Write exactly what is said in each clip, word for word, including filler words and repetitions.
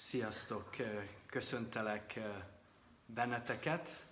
Sziasztok! Köszöntelek benneteket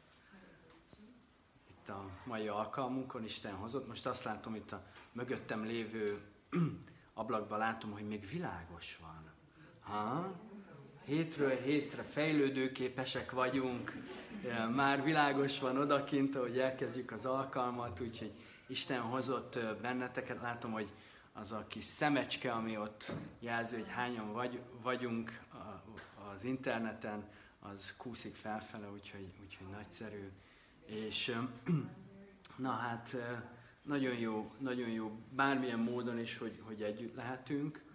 itt a mai alkalmunkon, Isten hozott. Most azt látom, itt a mögöttem lévő ablakban látom, hogy még világos van. Ha? Hétről hétre fejlődőképesek vagyunk, már világos van odakint, ahogy elkezdjük az alkalmat, úgyhogy Isten hozott benneteket. Látom, hogy az a kis szemecske, ami ott jelzi, hogy hányan vagy, vagyunk az interneten, az kúszik felfele, úgyhogy, úgyhogy nagyszerű. És na hát, nagyon jó, nagyon jó bármilyen módon is, hogy, hogy együtt lehetünk.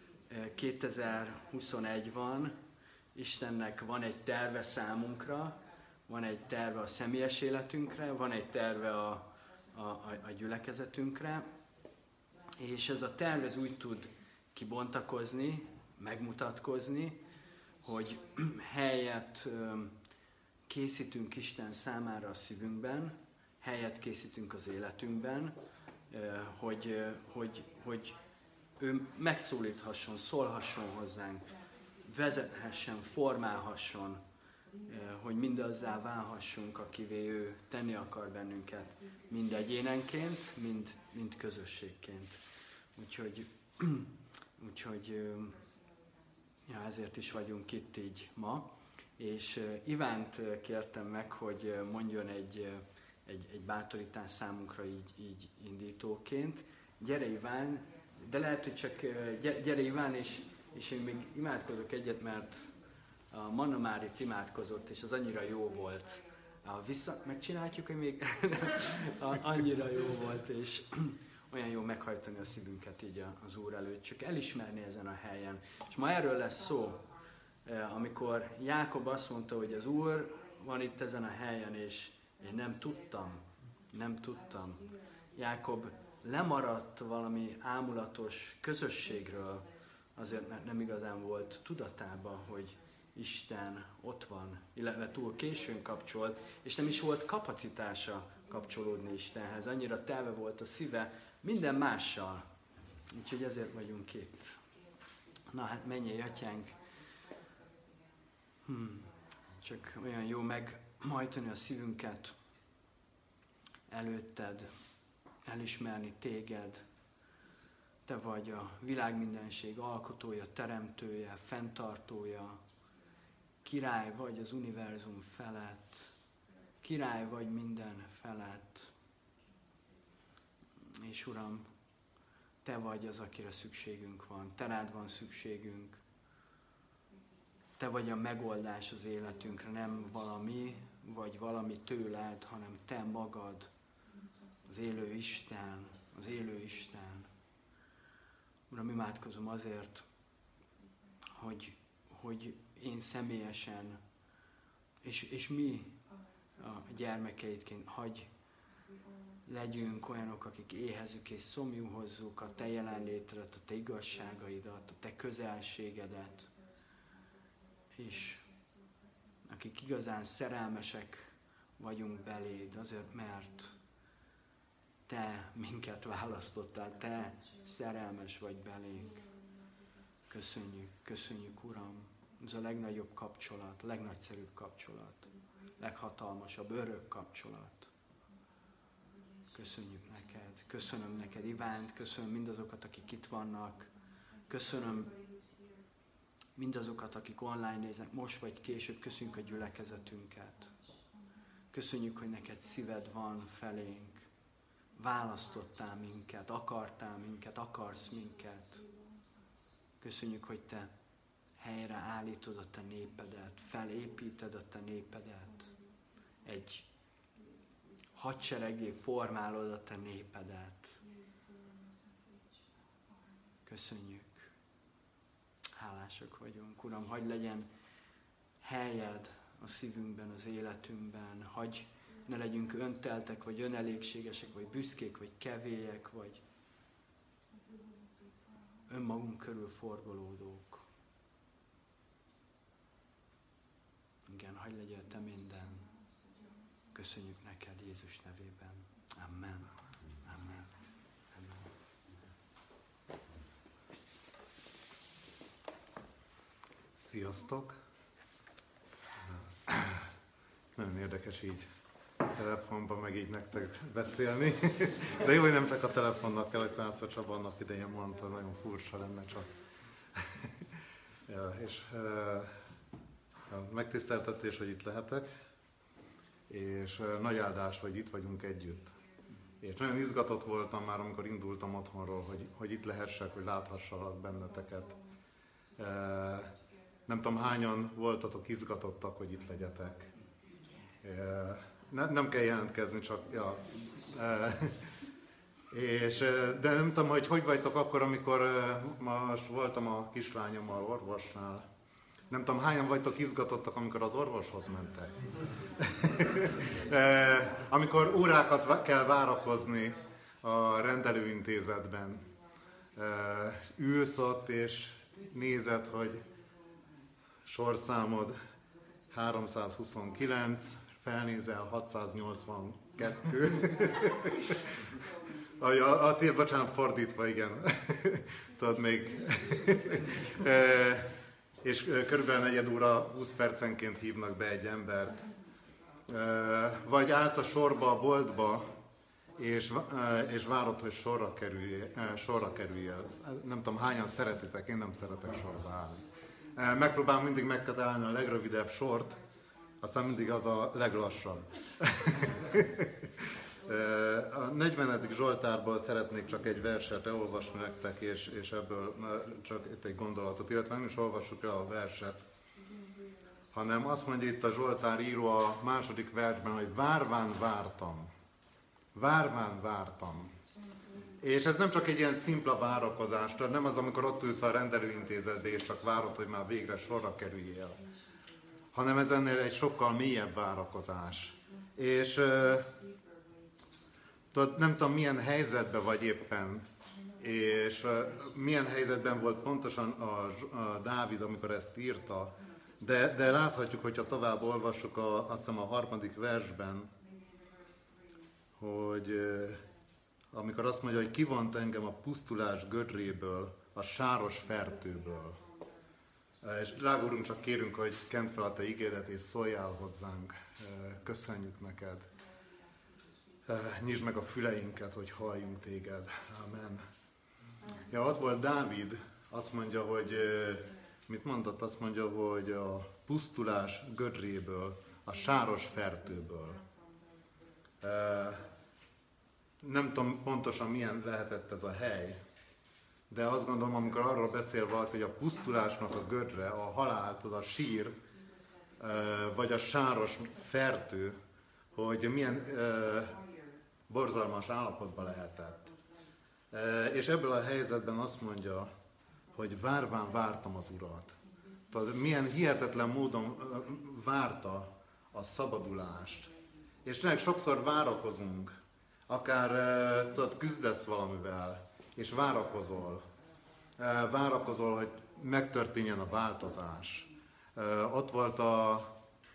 kétezer-huszonegy van, Istennek van egy terve számunkra, van egy terve a személyes életünkre, van egy terve a, a, a gyülekezetünkre, és ez a terv ez úgy tud kibontakozni, megmutatkozni, hogy helyet készítünk Isten számára a szívünkben, helyet készítünk az életünkben, hogy, hogy, hogy ő megszólíthasson, szólhasson hozzánk, vezethessen, formálhasson, hogy mindazzá válhassunk, akivé ő tenni akar bennünket, mind egyénenként, mind, mind közösségként. Úgyhogy, úgyhogy ja, ezért is vagyunk itt így ma. És Ivánt kértem meg, hogy mondjon egy, egy, egy bátorítás számunkra így, így indítóként. Gyere Iván, de lehet, hogy csak gyere Iván, és, és én még imádkozok egyet, mert a Manna már itt imádkozott, és az annyira jó volt. A vissza, megcsináljuk, hogy még annyira jó volt, és olyan jó meghajtani a szívünket így az Úr előtt, csak elismerni ezen a helyen. És ma erről lesz szó, amikor Jákob azt mondta, hogy az Úr van itt ezen a helyen, és én nem tudtam, nem tudtam. Jákob lemaradt valami ámulatos közösségről, azért mert nem igazán volt tudatában, hogy Isten ott van, illetve túl későn kapcsolt, és nem is volt kapacitása kapcsolódni Istenhez. Annyira telve volt a szíve minden mással. Úgyhogy ezért vagyunk itt. Na hát menjél, Atyánk! Hmm. Csak olyan jó meghajtani a szívünket előtted, elismerni téged. Te vagy a világ mindenség alkotója, teremtője, fenntartója, király vagy az univerzum felett, király vagy minden felett. És Uram, Te vagy az, akire szükségünk van, Te rád van szükségünk. Te vagy a megoldás az életünkre, nem valami, vagy valami tőled, hanem Te magad, az élő Isten, az élő Isten. Uram, imádkozom azért, hogy, hogy én személyesen, és, és mi a gyermekeidként, hagy legyünk olyanok, akik éhezük és szomjú hozzuk a Te jelenlétedet, a Te igazságaidat, a Te közelségedet, és akik igazán szerelmesek vagyunk beléd, azért mert Te minket választottál, Te szerelmes vagy belénk. Köszönjük, köszönjük, Uram. Ez a legnagyobb kapcsolat, legnagyszerűbb kapcsolat, leghatalmasabb, örök kapcsolat. Köszönjük neked, köszönöm neked Ivánt, köszönöm mindazokat, akik itt vannak, köszönöm mindazokat, akik online néznek, most vagy később, köszönjük a gyülekezetünket. Köszönjük, hogy neked szíved van felénk, választottál minket, akartál minket, akarsz minket. Köszönjük, hogy Te helyre állítod a Te népedet, felépíted a Te népedet, egy hadseregé formálod a Te népedet. Köszönjük. Hálásak vagyunk. Uram, hadd legyen helyed a szívünkben, az életünkben. Hadd ne legyünk önteltek, vagy önelégségesek, vagy büszkék, vagy kevélyek, vagy önmagunk körül forgolódók. Igen, hadd legyél Te minden. Köszönjük neked Jézus nevében. Amen. Amen. Amen. Sziasztok! Nagyon érdekes így telefonban meg így nektek beszélni. De jó, hogy nem csak a telefonnak kell, hogy Pásztor Csaba annak idején mondta, nagyon furcsa lenne csak. Ja, és uh, megtiszteltetés, hogy itt lehetek, és uh, nagy áldás, hogy itt vagyunk együtt. És nagyon izgatott voltam már, amikor indultam otthonról, hogy, hogy itt lehessek, hogy láthassalak benneteket. Uh, nem tudom, hányan voltatok izgatottak, hogy itt legyetek. Uh, ne, nem kell jelentkezni, csak... Ja. Uh, és, de nem tudom, hogy hogy vagytok akkor, amikor most voltam a kislányommal orvosnál. Nem tudom, hányan vagytok izgatottak, amikor az orvoshoz mentek. Amikor órákat kell várakozni a rendelőintézetben. Ülsz ott és nézed, hogy sorszámod háromszázhuszonkilenc, felnézel hatszáznyolcvankettő. A, a, a bocsánat, fordítva, igen. Tudod, még. e, és körülbelül negyed óra, húsz percenként hívnak be egy embert. E, vagy állsz a sorba a boltba, és, e, és várod, hogy sorra kerülj, e, sorra kerüljél. Nem tudom, hányan szeretitek, én nem szeretek sorba állni. E, megpróbálom mindig megtalálni a legrövidebb sort, aztán mindig az a leglassabb. A negyvenedik Zsoltárból szeretnék csak egy verset elolvasni nektek, és, és ebből csak itt egy gondolatot, illetve nem is olvassuk el a verset, hanem azt mondja itt a Zsoltár író a második versben, hogy várván vártam, várván vártam. És ez nem csak egy ilyen szimpla várakozás, tehát nem az, amikor ott ülsz a rendelőintézetbe, és csak várod, hogy már végre sorra kerüljél, hanem ez ennél egy sokkal mélyebb várakozás. És tudod, nem tudom, milyen helyzetben vagy éppen, és uh, milyen helyzetben volt pontosan a, a Dávid, amikor ezt írta, de, de láthatjuk, hogyha tovább olvassuk a, azt hiszem a harmadik versben, hogy uh, amikor azt mondja, hogy kivont engem a pusztulás gödréből, a sáros fertőből. Uh, és drága Urunk, csak kérünk, hogy kent fel a Te ígéret, és szóljál hozzánk. Uh, köszönjük neked. Nyisd meg a füleinket, hogy halljunk téged. Amen. Ja, ott volt Dávid, azt mondja, hogy, mit mondott? Azt mondja, hogy a pusztulás gödréből, a sáros fertőből. Nem tudom pontosan milyen lehetett ez a hely, de azt gondolom, amikor arról beszél valaki, hogy a pusztulásnak a gödre, a halál, a sír, vagy a sáros fertő, hogy milyen borzalmas állapotban lehetett. E, és ebből a helyzetben azt mondja, hogy várván vártam az Urat. Tehát milyen hihetetlen módon várta a szabadulást. És tényleg sokszor várakozunk, akár tudod, küzdesz valamivel, és várakozol. E, várakozol, hogy megtörténjen a változás. E, ott volt a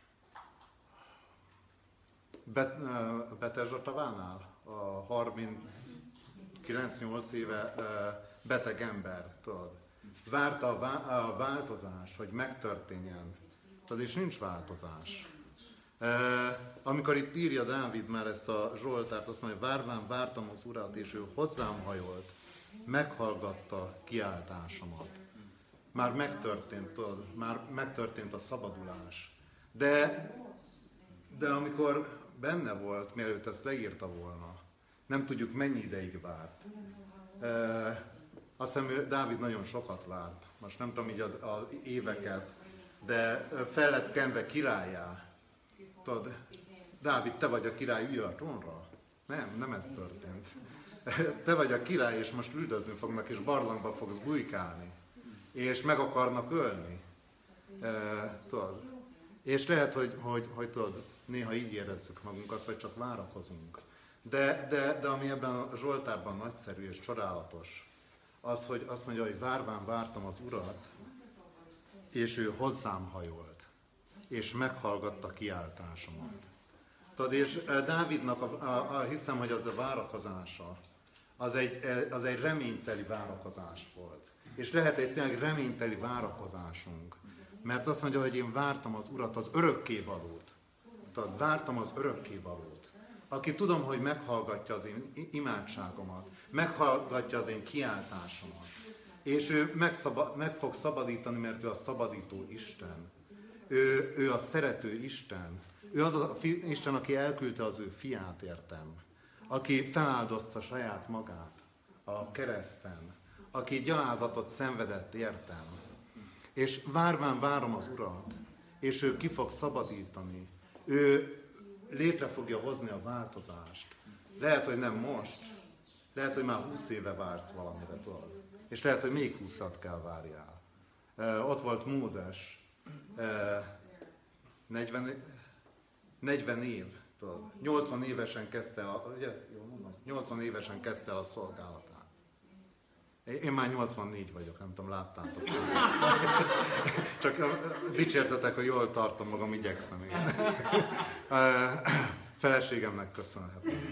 Betesda tavánál a harminckilenc-nyolc éve beteg ember, tudod. Várta a változás, hogy megtörténjen, tudod, és nincs változás. Amikor itt írja Dávid már ezt a Zsoltárt, azt mondja, várván vártam az Urat, és ő hozzám hajolt, meghallgatta kiáltásomat. Már megtörtént, tudod, már megtörtént a szabadulás. De, de amikor benne volt, mielőtt ezt leírta volna. Nem tudjuk, mennyi ideig várt. E, azt hiszem, Dávid nagyon sokat várt. Most nem tudom így az, az éveket, de fel lett kenve királyá. Tudod, Dávid, te vagy a király, ülj a trónra. Nem, nem ez történt. Te vagy a király, és most üldözni fognak, és barlangba fogsz bujkálni. És meg akarnak ölni. E, tudod. És lehet, hogy, hogy, hogy tudod, néha így érezzük magunkat, vagy csak várakozunk. De, de, de ami ebben a Zsoltárban nagyszerű és csodálatos, az, hogy azt mondja, hogy várván vártam az Urat, és ő hozzám hajolt, és meghallgatta kiáltásomat. Tudod, és Dávidnak, a, a, a, hiszem, hogy az a várakozása, az egy, az egy reményteli várakozás volt. És lehet egy tényleg reményteli várakozásunk, Mert azt mondja, hogy én vártam az Urat, az örökkévalót. Tehát vártam az örökkévalót. Aki tudom, hogy meghallgatja az én imádságomat, meghallgatja az én kiáltásomat. És ő megszaba, meg fog szabadítani, mert ő a szabadító Isten. Ő, ő a szerető Isten. Ő az a fi, Isten, aki elküldte az ő fiát, értem. Aki feláldozta saját magát a kereszten. Aki gyalázatot szenvedett, értem. És várván várom az Urat, és ő ki fog szabadítani. Ő létre fogja hozni a változást. Lehet, hogy nem most, lehet, hogy már húsz éve vársz valamire, tudod. És lehet, hogy még húszat kell várjál. Uh, ott volt Mózes, uh, negyven, negyven év, tudod. nyolcvan évesen kezdte el, ugye? Jól mondom? nyolcvan évesen kezdte el a szolgálatát. Én már nyolcvannégy vagyok, nem tudom, láttátok. Csak dicsértetek, hogy jól tartom magam, igyekszem. Feleségemnek köszönhetem.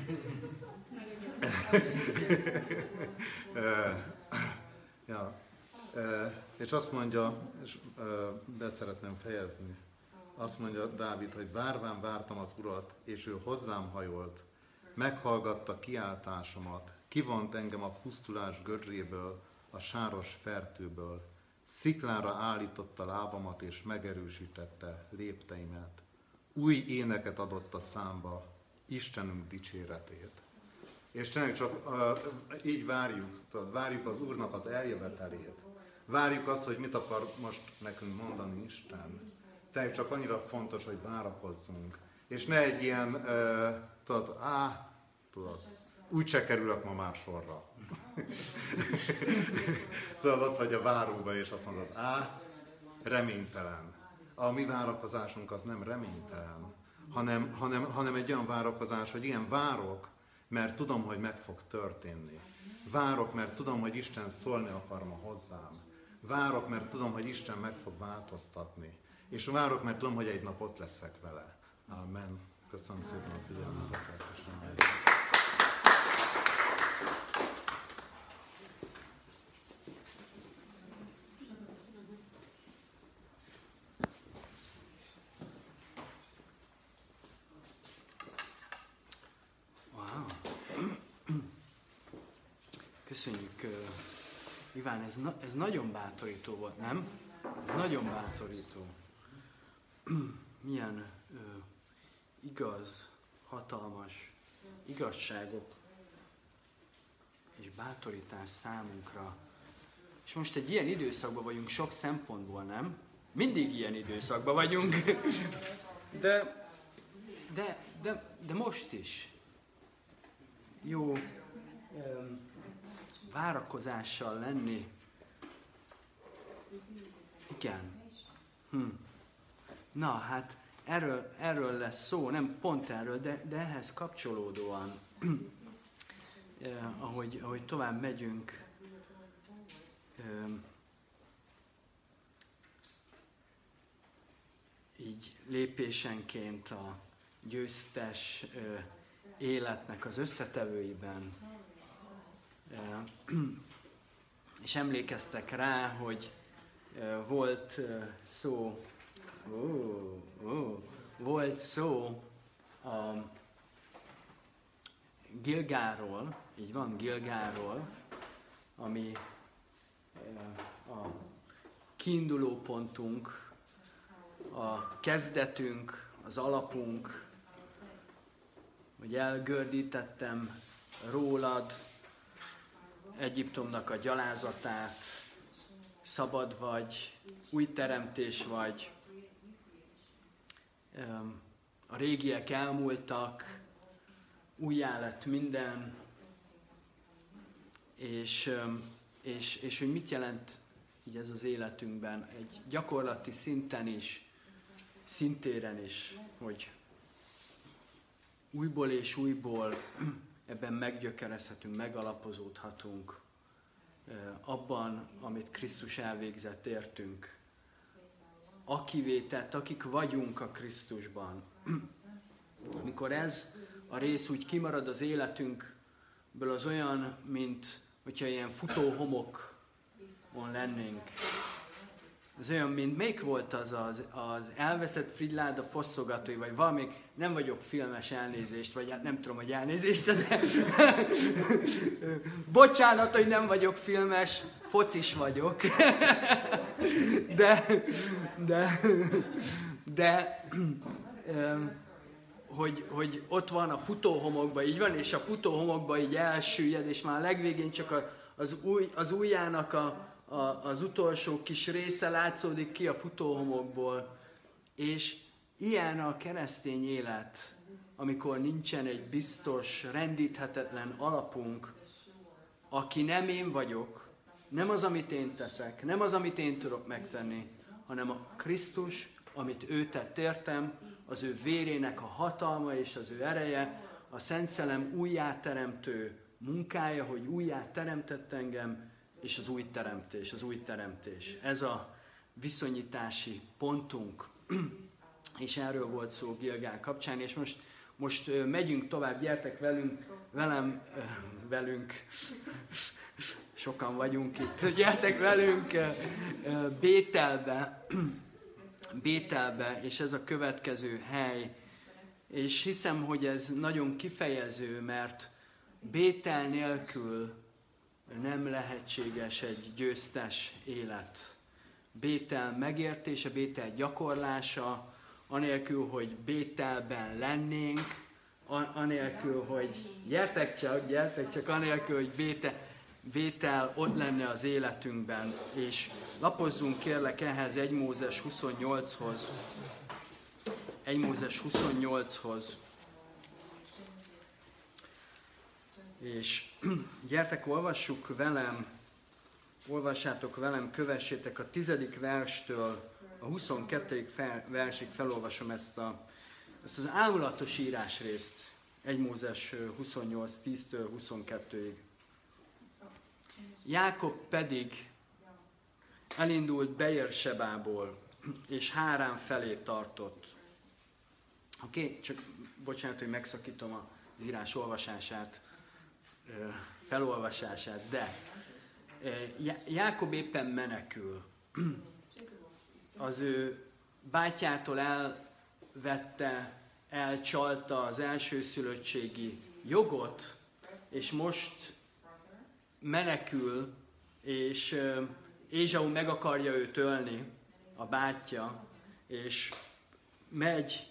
Ja. És azt mondja, és be szeretném fejezni, azt mondja Dávid, hogy várván vártam az Urat, és ő hozzám hajolt, meghallgatta kiáltásomat, kivont engem a pusztulás gödréből, a sáros fertőből, sziklára állította lábamat és megerősítette lépteimet. Új éneket adott a számba, Istenünk dicséretét. És tényleg csak uh, így várjuk, tudod, várjuk az Úrnak az eljövetelét. Várjuk azt, hogy mit akar most nekünk mondani Isten. Tényleg csak annyira fontos, hogy várakozzunk. És ne egy ilyen, uh, tudod, á, tudod, úgyse kerülök ma már sorra. Tudod, ott vagy a váróba, és azt mondod, á, reménytelen. A mi várakozásunk az nem reménytelen, hanem, hanem, hanem egy olyan várakozás, hogy ilyen várok, mert tudom, hogy meg fog történni. Várok, mert tudom, hogy Isten szólni akar ma hozzám. Várok, mert tudom, hogy Isten meg fog változtatni. És várok, mert tudom, hogy egy nap ott leszek vele. Amen. Köszönöm szépen a figyelmeteket. Köszönjük, uh, Iván, ez, na, ez nagyon bátorító volt, nem? Ez nagyon bátorító. Milyen uh, igaz, hatalmas igazságok és bátorítás számunkra. És most egy ilyen időszakban vagyunk sok szempontból, nem? Mindig ilyen időszakban vagyunk. De, de, de, de most is. Jó. Um, várakozással lenni. Igen. Hm. Na, hát erről, erről lesz szó, nem pont erről, de, de ehhez kapcsolódóan, eh, ahogy, ahogy tovább megyünk, eh, így lépésenként a győztes eh, életnek az összetevőiben, és emlékeztek rá, hogy volt szó, ó, ó, volt szó a Gilgáról, így van, Gilgáról, ami a kiinduló pontunk, a kezdetünk, az alapunk, hogy elgördítettem rólad Egyiptomnak a gyalázatát, szabad vagy, új teremtés vagy, a régiek elmúltak, újjá lett minden, és, és, és hogy mit jelent így ez az életünkben, egy gyakorlati szinten is, szintéren is, hogy újból és újból ebben meggyökerezhetünk, megalapozódhatunk abban, amit Krisztus elvégzett értünk. Akivé tett, akik vagyunk a Krisztusban. Amikor ez a rész úgy kimarad az életünkből, az olyan, mint hogyha ilyen futó homokon lennénk. az olyan, mint melyik volt az az, az elveszett Frigyláda fosztogatói, vagy valami, nem vagyok filmes, elnézést, vagy hát nem tudom, hogy elnézést, de bocsánat, hogy nem vagyok filmes, focis vagyok. de, de, de, hogy, hogy ott van a futóhomokban, így van, és a futóhomokban így elsüllyed, és már a legvégén csak a, az, új, az ujjának a A, az utolsó kis része látszódik ki a futóhomokból, és ilyen a keresztény élet, amikor nincsen egy biztos, rendíthetetlen alapunk, aki nem én vagyok, nem az, amit én teszek, nem az, amit én tudok megtenni, hanem a Krisztus, amit ő tett értem, az ő vérének a hatalma és az ő ereje, a Szent Szellem újjáteremtő munkája, hogy újjáteremtett engem, és az új teremtés, az új teremtés. Ez a viszonyítási pontunk. És erről volt szó Gilgál kapcsán, és most, most megyünk tovább, gyertek velünk, velem, velünk, sokan vagyunk itt, gyertek velünk Bételbe, Bételbe, és ez a következő hely. És hiszem, hogy ez nagyon kifejező, mert Bétel nélkül nem lehetséges egy győztes élet. Bétel megértése, Bétel gyakorlása, anélkül, hogy Bételben lennénk, anélkül, hogy gyertek csak, gyertek csak, anélkül, hogy Bétel, Bétel ott lenne az életünkben. És lapozzunk kérlek ehhez egy Mózes huszonnyolchoz. egy Mózes huszonnyolchoz. És gyertek, olvassuk velem, olvassátok velem, kövessétek a tizedik verstől a huszonkettedik fel, versig felolvasom ezt, a, ezt az ámulatos írásrészt, egy Mózes huszonnyolc, tíztől huszonkettőig. Jákob pedig elindult Beérsebából, és Hárán felé tartott. Oké, okay? Csak bocsánat, hogy megszakítom az írás olvasását, felolvasását, de Jákob éppen menekül. Az ő bátyjától elvette, elcsalta az elsőszülöttségi jogot, és most menekül, és Ézsau meg akarja őt ölni, a bátyja, és megy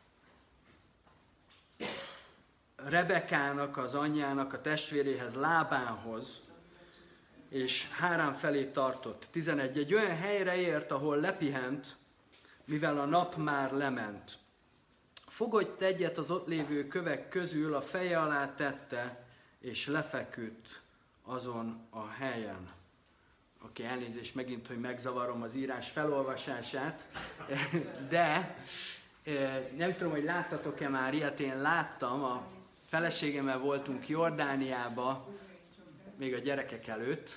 Rebekának, az anyjának, a testvéréhez, Lábánhoz, és Hárán felé tartott. tizenegy. Egy olyan helyre ért, ahol lepihent, mivel a nap már lement. Fogodt egyet az ott lévő kövek közül, a feje alá tette, és lefeküdt azon a helyen. Oké, okay, elnézést megint, hogy megzavarom az írás felolvasását, de nem tudom, hogy láttatok-e már ilyet, én láttam, a feleségemmel voltunk Jordániába, még a gyerekek előtt,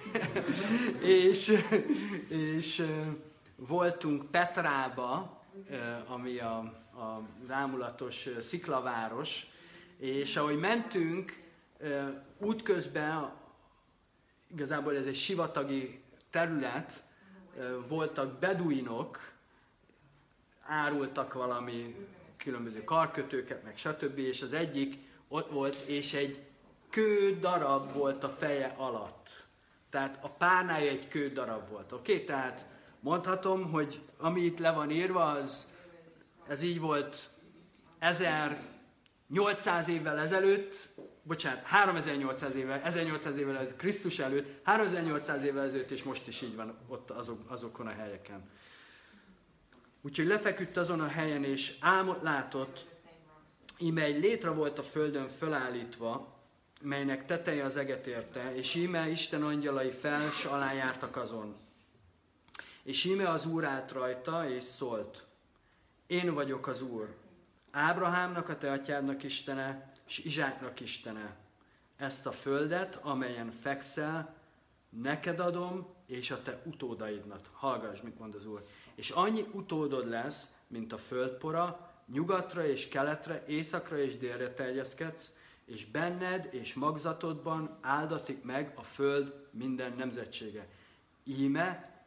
és, és voltunk Petrába, ami a, a, az ámulatos sziklaváros, és ahogy mentünk, útközben, igazából ez egy sivatagi terület, voltak beduinok, árultak valami különböző karkötőket, meg stb. És az egyik ott volt, és egy kő darab volt a feje alatt. Tehát a párnája egy kő darab volt. Oké? Okay? Tehát mondhatom, hogy ami itt le van írva, az, ez így volt ezernyolcszáz évvel ezelőtt, bocsánat, háromezer-nyolcszáz évvel, ezernyolcszáz évvel ezelőtt, Krisztus előtt, háromezer-nyolcszáz évvel ezelőtt, és most is így van ott azok, azokon a helyeken. Úgyhogy lefeküdt azon a helyen, és álmot látott, íme egy létre volt a földön fölállítva, melynek teteje az eget érte, és íme Isten angyalai fel s alá jártak azon. És íme az Úr állt rajta, és szólt: Én vagyok az Úr, Ábrahámnak, a te atyádnak Istene, és Izsáknak Istene. Ezt a földet, amelyen fekszel, neked adom, és a te utódaidnak. Hallgass, mit mond az Úr. És annyi utódod lesz, mint a földpora, nyugatra és keletre, északra és délre terjeszkedsz, és benned és magzatodban áldatik meg a föld minden nemzetsége. Íme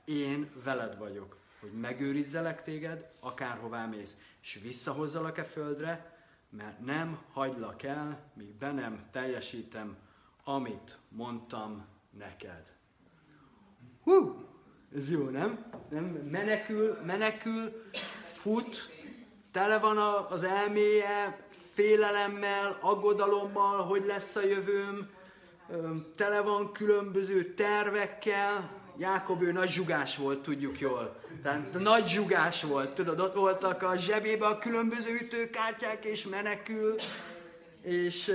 én veled vagyok, hogy megőrizzelek téged, akárhová mész, és visszahozzalak-e földre, mert nem hagylak el, míg be nem teljesítem, amit mondtam neked. Hú! Ez jó, nem? nem? Menekül, menekül, fut, tele van a, az elméje, félelemmel, aggodalommal, hogy lesz a jövőm, tele van különböző tervekkel. Jákob ő nagy zsugás volt, tudjuk jól. Tehát nagy zsugás volt, tudod, ott voltak a zsebébe a különböző ütőkártyák, és menekül, és,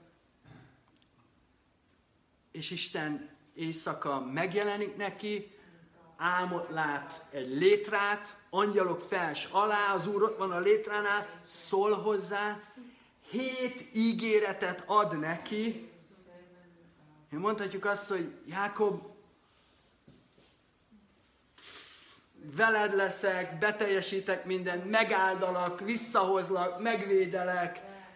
és Isten éjszaka megjelenik neki, álmot lát egy létrát, angyalok fels alá, az Úr ott van a létránál, szól hozzá, hét ígéretet ad neki. Mondhatjuk azt, hogy Jákob, veled leszek, beteljesítek mindent, megáldalak, visszahozlak, megvédelek.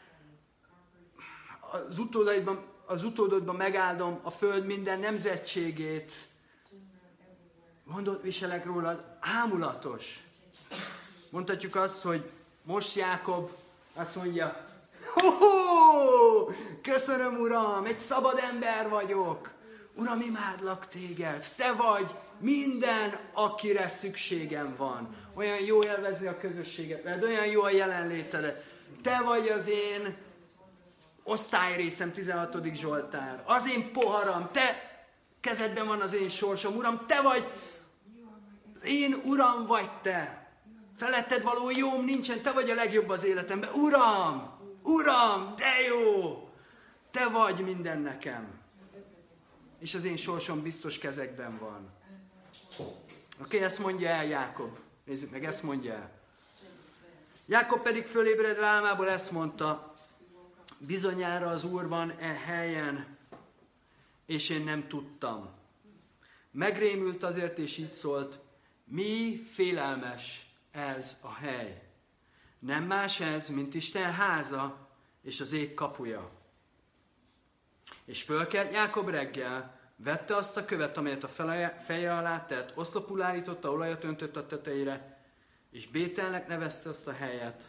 Az utódaidban, az utódodban megáldom a föld minden nemzetségét. Gondot viselek rólad, ámulatos. Mondhatjuk azt, hogy most Jákob azt mondja, ho-ho! Köszönöm, Uram, egy szabad ember vagyok. Uram, imádlak téged. Te vagy minden, akire szükségem van. Olyan jó élvezni a közösséget veled, olyan jó a jelenlétedet. Te vagy az én osztályrészem, tizenhatodik Zsoltár. Az én poharam, te kezedben van az én sorsom. Uram, te vagy, az én Uram vagy te. Feletted való jóm nincsen, te vagy a legjobb az életemben. Uram, Uram, de jó! Te vagy minden nekem. És az én sorsom biztos kezekben van. Oké, okay, ezt mondja el Jákob. Nézzük meg, ezt mondja el. Jákob pedig fölébredve álmából ezt mondta, bizonyára az Úr van e helyen, és én nem tudtam. Megrémült azért, és így szólt, mi félelmes ez a hely. Nem más ez, mint Isten háza, és az ég kapuja. És fölkelt Jákob reggel, vette azt a követ, amelyet a feje alá tett, oszlopul állította, olajat öntött a tetejére, és Bételnek nevezte azt a helyet.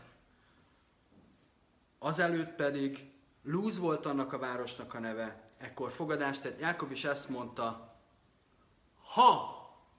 Azelőtt pedig Lúz volt annak a városnak a neve. Ekkor fogadást tett Jákob, és ezt mondta, ha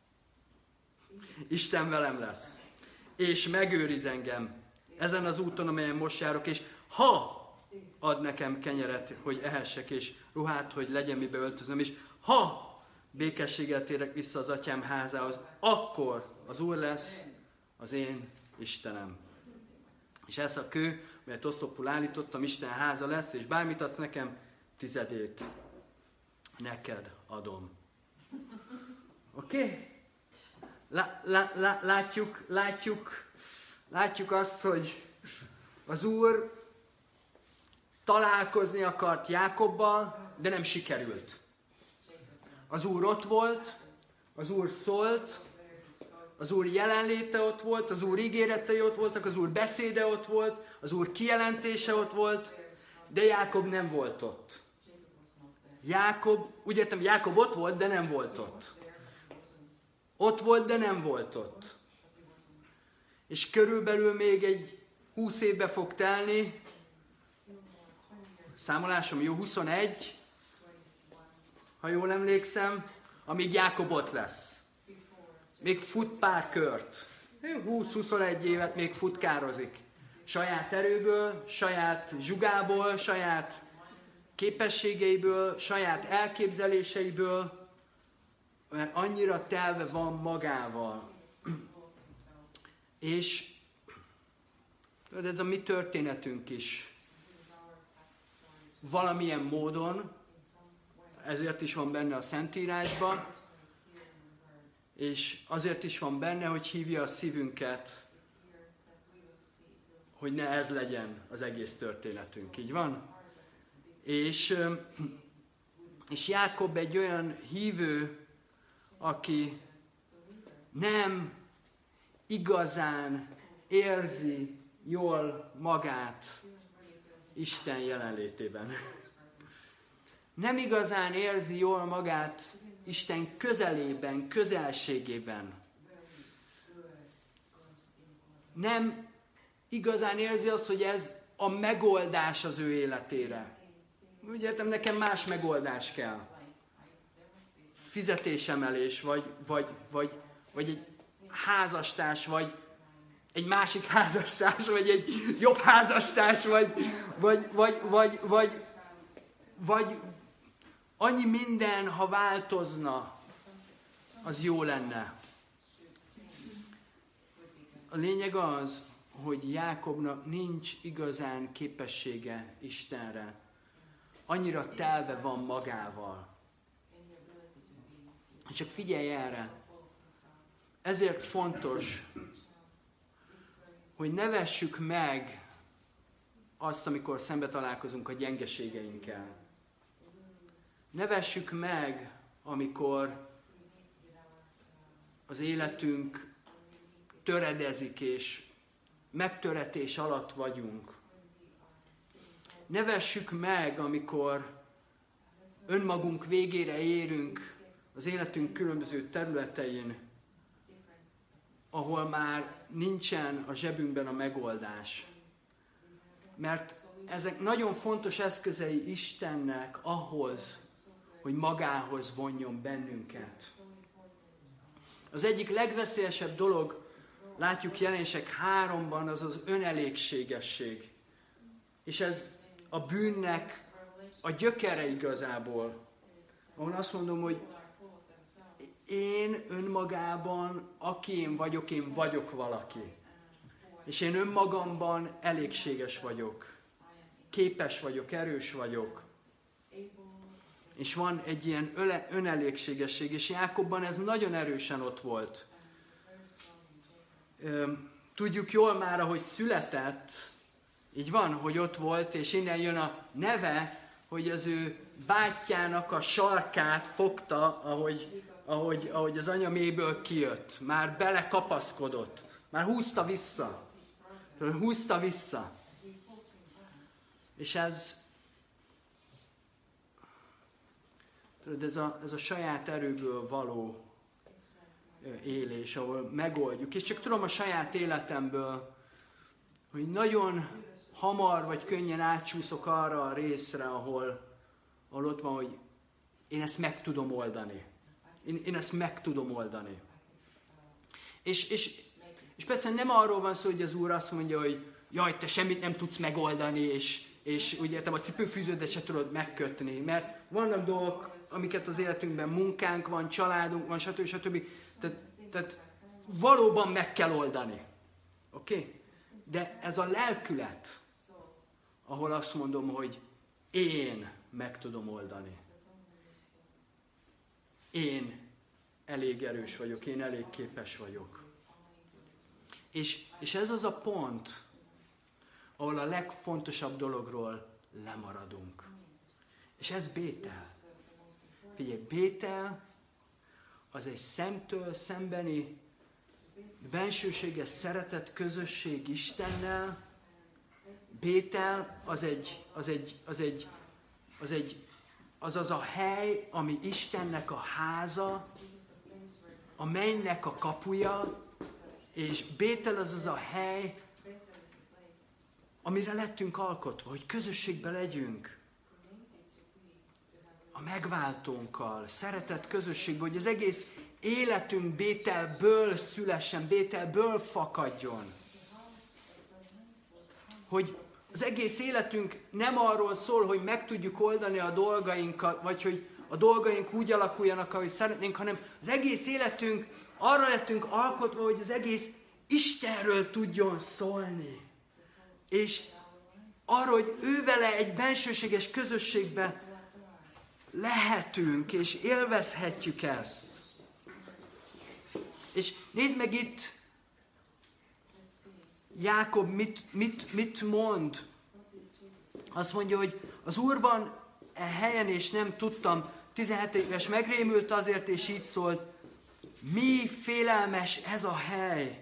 Isten velem lesz, és megőriz engem ezen az úton, amelyen most járok, és ha ad nekem kenyeret, hogy ehessek, és ruhát, hogy legyen mibe öltözöm, és ha békességgel térek vissza az atyám házához, akkor az Úr lesz az én Istenem. És ez a kő, melyet oszlopul állítottam, Isten háza lesz, és bármit adsz nekem, tizedét neked adom. Oké? Okay? Lá, lá, lá, látjuk, látjuk, látjuk azt, hogy az Úr találkozni akart Jákobbal, de nem sikerült. Az Úr ott volt, az Úr szólt, az Úr jelenléte ott volt, az Úr ígéretei ott voltak, az Úr beszéde ott volt, az Úr kijelentése ott volt, de Jákob nem volt ott. Jákob, úgy értem, Jákob ott volt, de nem volt ott. Ott volt, de nem volt ott. És körülbelül még egy húsz évbe fog telni, számolásom jó, huszonegy, ha jól emlékszem, amíg Jákob ott lesz. Még fut pár kört. húsz-huszonegy évet még futkározik. Saját erőből, saját zsugából, saját képességeiből, saját elképzeléseiből, mert annyira telve van magával. És ez a mi történetünk is. Valamilyen módon, ezért is van benne a Szentírásban, és azért is van benne, hogy hívja a szívünket, hogy ne ez legyen az egész történetünk. Így van? És, és Jákob egy olyan hívő, aki nem igazán érzi jól magát Isten jelenlétében. Nem igazán érzi jól magát Isten közelében, közelségében. Nem igazán érzi azt, hogy ez a megoldás az ő életére. Úgy értem, nekem más megoldás kell. Fizetésemelés, vagy, vagy, vagy, vagy egy házastárs, vagy egy másik házastárs, vagy egy jobb házastárs, vagy, vagy, vagy, vagy, vagy, vagy annyi minden, ha változna, az jó lenne. A lényeg az, hogy Jákobnak nincs igazán képessége Istenre. Annyira telve van magával. Csak figyelj erre. Ezért fontos, hogy ne vessük meg azt, amikor szembe találkozunk a gyengeségeinkkel. Ne vessük meg, amikor az életünk töredezik, és megtöretés alatt vagyunk. Ne vessük meg, amikor önmagunk végére érünk az életünk különböző területein, ahol már nincsen a zsebünkben a megoldás. Mert ezek nagyon fontos eszközei Istennek ahhoz, hogy magához vonjon bennünket. Az egyik legveszélyesebb dolog, látjuk Jelenések háromban, az az önelégségesség. És ez a bűnnek a gyökere igazából. Ahol azt mondom, hogy én önmagában, aki én vagyok, én vagyok valaki. És én önmagamban elégséges vagyok. Képes vagyok, erős vagyok. És van egy ilyen öle, önelégségesség, és Jákobban ez nagyon erősen ott volt. Tudjuk jól már, ahogy született, így van, hogy ott volt, és innen jön a neve, hogy az ő bátyjának a sarkát fogta, ahogy, ahogy, ahogy az anya mélyből kijött. Már belekapaszkodott. Már húzta vissza. Húzta vissza. És ez, tudod, ez a, ez a saját erőből való élés, ahol megoldjuk. És csak tudom a saját életemből, hogy nagyon hamar vagy könnyen átcsúszok arra a részre, ahol, ahol ott van, hogy én ezt meg tudom oldani. Én, én ezt meg tudom oldani. És, és, és persze nem arról van szó, hogy az Úr azt mondja, hogy jaj, te semmit nem tudsz megoldani, és, és úgy értem, a cipőfűződet se tudod megkötni. Mert vannak dolgok, amiket az életünkben, munkánk van, családunk van, stb. stb. Tehát, tehát valóban meg kell oldani. Oké? Okay? De ez a lelkület, ahol azt mondom, hogy én meg tudom oldani. Én elég erős vagyok, én elég képes vagyok. És, és ez az a pont, ahol a legfontosabb dologról lemaradunk. És ez Bétel. Figyelj, Bétel az egy szemtől szembeni bensőséges szeretet közösség Istennel. Bétel az egy, az egy, az egy, az egy, az az a hely, ami Istennek a háza, a mennynek a kapuja, és Bétel az az a hely, amire lettünk alkotva, hogy közösségbe legyünk. A megváltónkkal, szeretett közösségben, hogy az egész életünk Bételből szülessen, Bételből fakadjon. Hogy az egész életünk nem arról szól, hogy meg tudjuk oldani a dolgainkat, vagy hogy a dolgaink úgy alakuljanak, ahogy szeretnénk, hanem az egész életünk arra lettünk alkotva, hogy az egész Istenről tudjon szólni. És arra, hogy ő vele egy bensőséges közösségben lehetünk, és élvezhetjük ezt. És nézd meg itt, Jákob mit, mit, mit mond. Azt mondja, hogy az Úr van e helyen, és nem tudtam. tizenhét éves megrémült azért, és így szólt, mi félelmes ez a hely.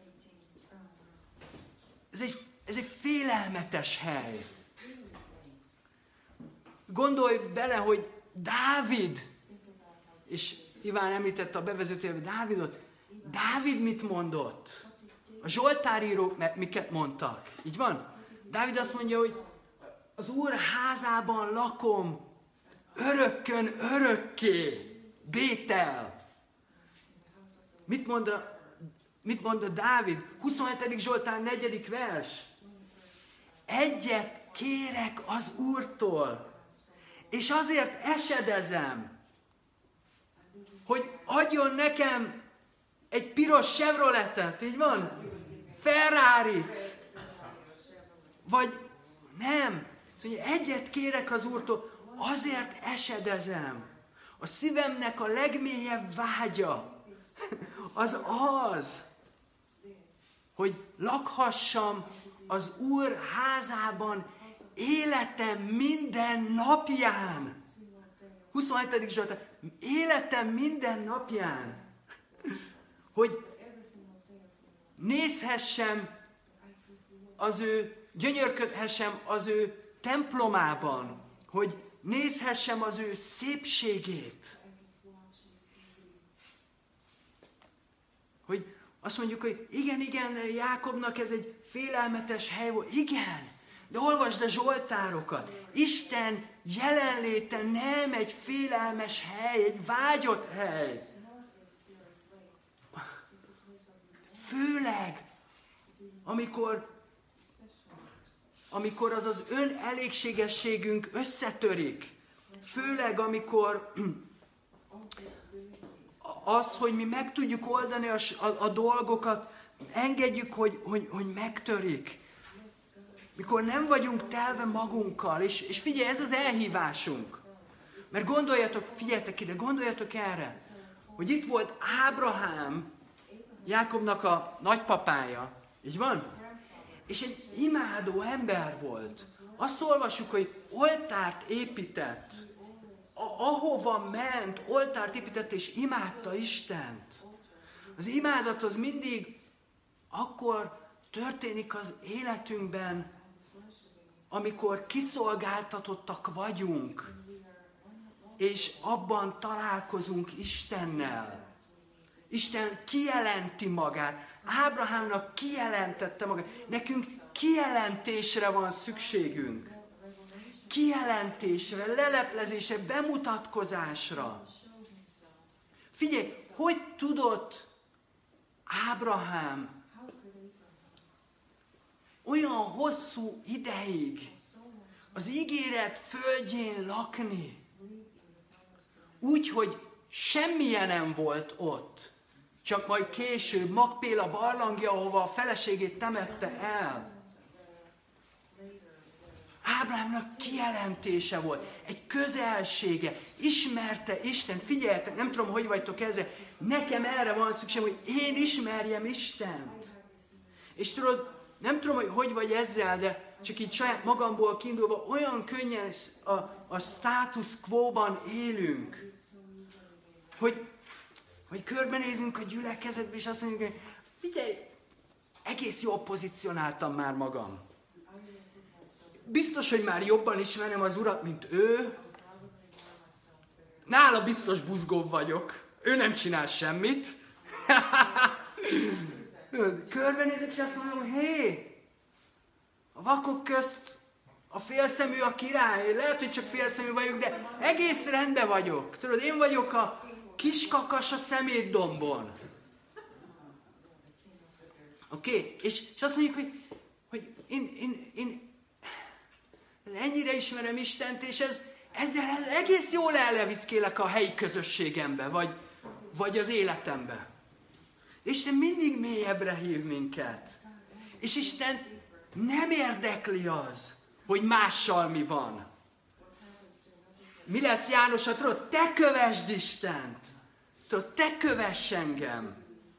Ez egy, ez egy félelmetes hely. Gondolj bele, hogy Dávid és Iván említette a bevezetőjében Dávidot. Dávid mit mondott? A zsoltáríró miket mondtak? Így van? Dávid azt mondja, hogy az Úr házában lakom örökkön örökké. Bétel. Mit mond a, mit mond a Dávid? huszonhetedik Zsoltár negyedik vers. Egyet kérek az Úrtól, és azért esedezem, hogy adjon nekem egy piros Chevroletet, így van? Ferrarit. Vagy nem. Szóval egyet kérek az Úrtól, azért esedezem. A szívemnek a legmélyebb vágya az az, hogy lakhassam az Úr házában életem minden napján. huszonhetedik Zsoltár. Életem minden napján. Hogy nézhessem az ő, gyönyörködhessem az ő templomában, hogy nézhessem az ő szépségét. Hogy azt mondjuk, hogy igen, igen, Jákobnak ez egy félelmetes hely volt. Igen, de olvasd a Zsoltárokat. Isten jelenléte nem egy félelmes hely, egy vágyott hely. Főleg, amikor, amikor az az önelégségességünk összetörik. Főleg, amikor az, hogy mi meg tudjuk oldani a, a, a dolgokat, engedjük, hogy, hogy, hogy megtörik. Mikor nem vagyunk telve magunkkal, és, és figyelj, ez az elhívásunk. Mert gondoljatok, figyeljetek ide, gondoljatok erre, hogy itt volt Ábrahám, Jákobnak a nagypapája, így van? És egy imádó ember volt. Azt olvassuk, hogy oltárt épített. Ahova ment, oltárt épített és imádta Istent. Az imádat az mindig akkor történik az életünkben, amikor kiszolgáltatottak vagyunk, és abban találkozunk Istennel. Isten kijelenti magát. Ábrahámnak kijelentette magát. Nekünk kijelentésre van szükségünk. Kijelentésre, leleplezésre, bemutatkozásra. Figyelj, hogy tudott Ábrahám olyan hosszú ideig az ígéret földjén lakni, úgy, hogy semmilyen nem volt ott, csak majd később Makpéla barlangja, ahova a feleségét temette el. Ábrahámnak kijelentése volt, egy közelsége, ismerte Istent. Figyeljetek, nem tudom, hogy vagytok ezzel, nekem erre van szükség, hogy én ismerjem Istent. És tudod, nem tudom, hogy hogy vagy ezzel, de csak így saját magamból kiindulva, olyan könnyen a, a status quo-ban élünk, hogy, hogy körbenézünk a gyülekezetbe, és azt mondjuk, hogy figyelj, egész jól pozícionáltam már magam. Biztos, hogy már jobban ismerem az Urat, mint ő. Nála biztos buzgóbb vagyok. Ő nem csinál semmit. Körbenézek, és azt mondom, hé, a vakok közt a félszemű a király. Lehet, hogy csak félszemű vagyok, de egész rendben vagyok. Tudod, én vagyok a kiskakas a szemétdombon. Oké? Okay? És, és azt mondjuk, hogy, hogy én, én, én ennyire ismerem Istent, és ez, ezzel egész jól ellevickélek a helyi közösségembe, vagy, vagy az életembe. Isten mindig mélyebbre hív minket. És Isten nem érdekli az, hogy mással mi van. Mi lesz, János? Tudod, te kövesd Istent. Tudod, te kövess engem.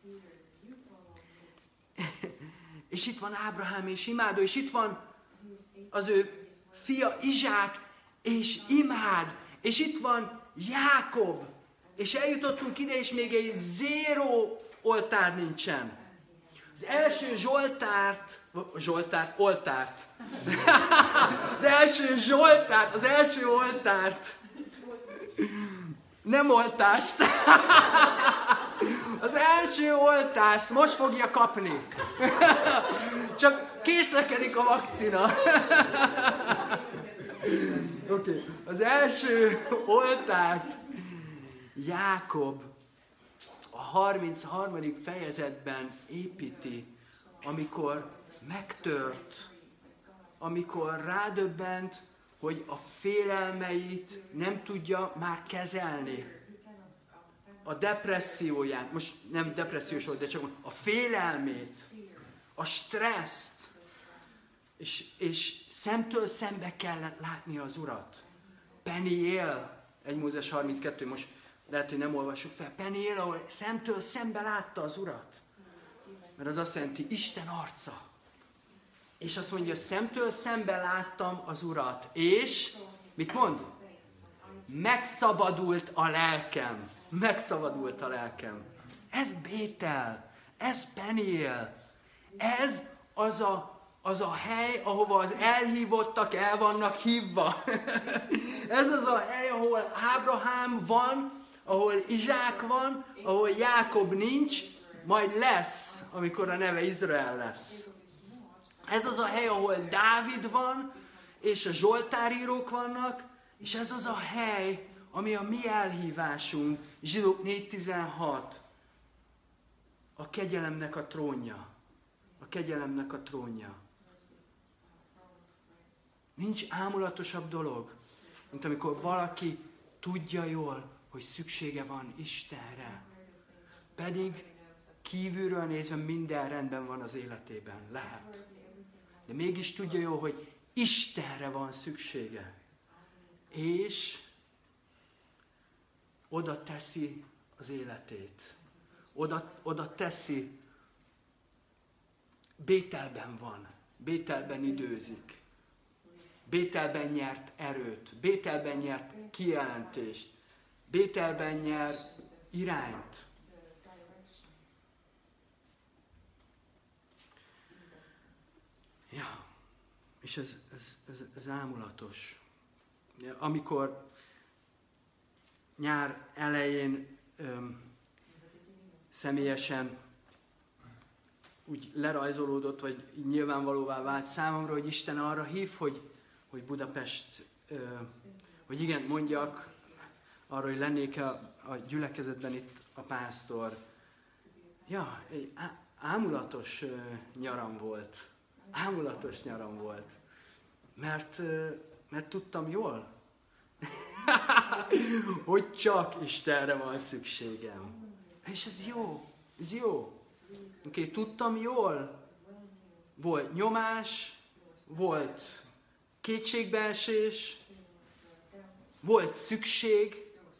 És itt van Ábrahám és imádó, és itt van az ő fia Izsák, és imád. És itt van Jákob. És eljutottunk ide, és még egy zéró oltár nincsen. Az első Zsoltárt, Zsoltárt, oltárt. Az első Zsoltárt, az első oltárt Nem oltást. Az első oltást most fogja kapni. Csak késlekedik a vakcina. Oké. Okay. Az első oltát Jákob a harmincharmadik fejezetben építi, amikor megtört, amikor rádöbbent, hogy a félelmeit nem tudja már kezelni. A depresszióját, most nem depressziós volt, de csak a félelmét, a stresszt, és, és szemtől szembe kellett látni az Urat. Peniél, egy Mózes harminckettő, most lehet, hogy nem olvassuk fel, Peniél, ahol szemtől szembe látta az Urat. Mert az azt jelenti, Isten arca. És azt mondja, szemtől szembe láttam az Urat. És, mit mond? Megszabadult a lelkem. Megszabadult a lelkem. Ez Bétel. Ez Peniél. Ez az a, az a hely, ahova az elhívottak el vannak hívva. Ez az a hely, ahol Ábrahám van, ahol Izsák van, ahol Jákob nincs, majd lesz, amikor a neve Izrael lesz. Ez az a hely, ahol Dávid van, és a zsoltárírók vannak, és ez az a hely, ami a mi elhívásunk, Zsidók négy tizenhat. A kegyelemnek a trónja. A kegyelemnek a trónja. Nincs ámulatosabb dolog, mint amikor valaki tudja jól, hogy szüksége van Istenre. Pedig kívülről nézve minden rendben van az életében. Lehet. De mégis tudja jól, hogy Istenre van szüksége. És oda teszi az életét. Oda, oda teszi. Bételben van. Bételben időzik. Bételben nyert erőt. Bételben nyert kijelentést. Bételben nyer irányt. Ja, és ez, ez, ez, ez ámulatos. Amikor nyár elején öm, személyesen úgy lerajzolódott, vagy nyilvánvalóvá vált számomra, hogy Isten arra hív, hogy, hogy Budapest, ö, hogy igen, mondjak arra, hogy lennék a, a gyülekezetben itt a pásztor. Ja, egy á, ámulatos ö, nyaram volt. Ámulatos nyaram volt. Mert, ö, mert tudtam jól, hogy csak Istenre van szükségem. És ez jó, ez jó. Oké, okay, tudtam jól. Volt nyomás, volt kétségbeesés, volt szükség.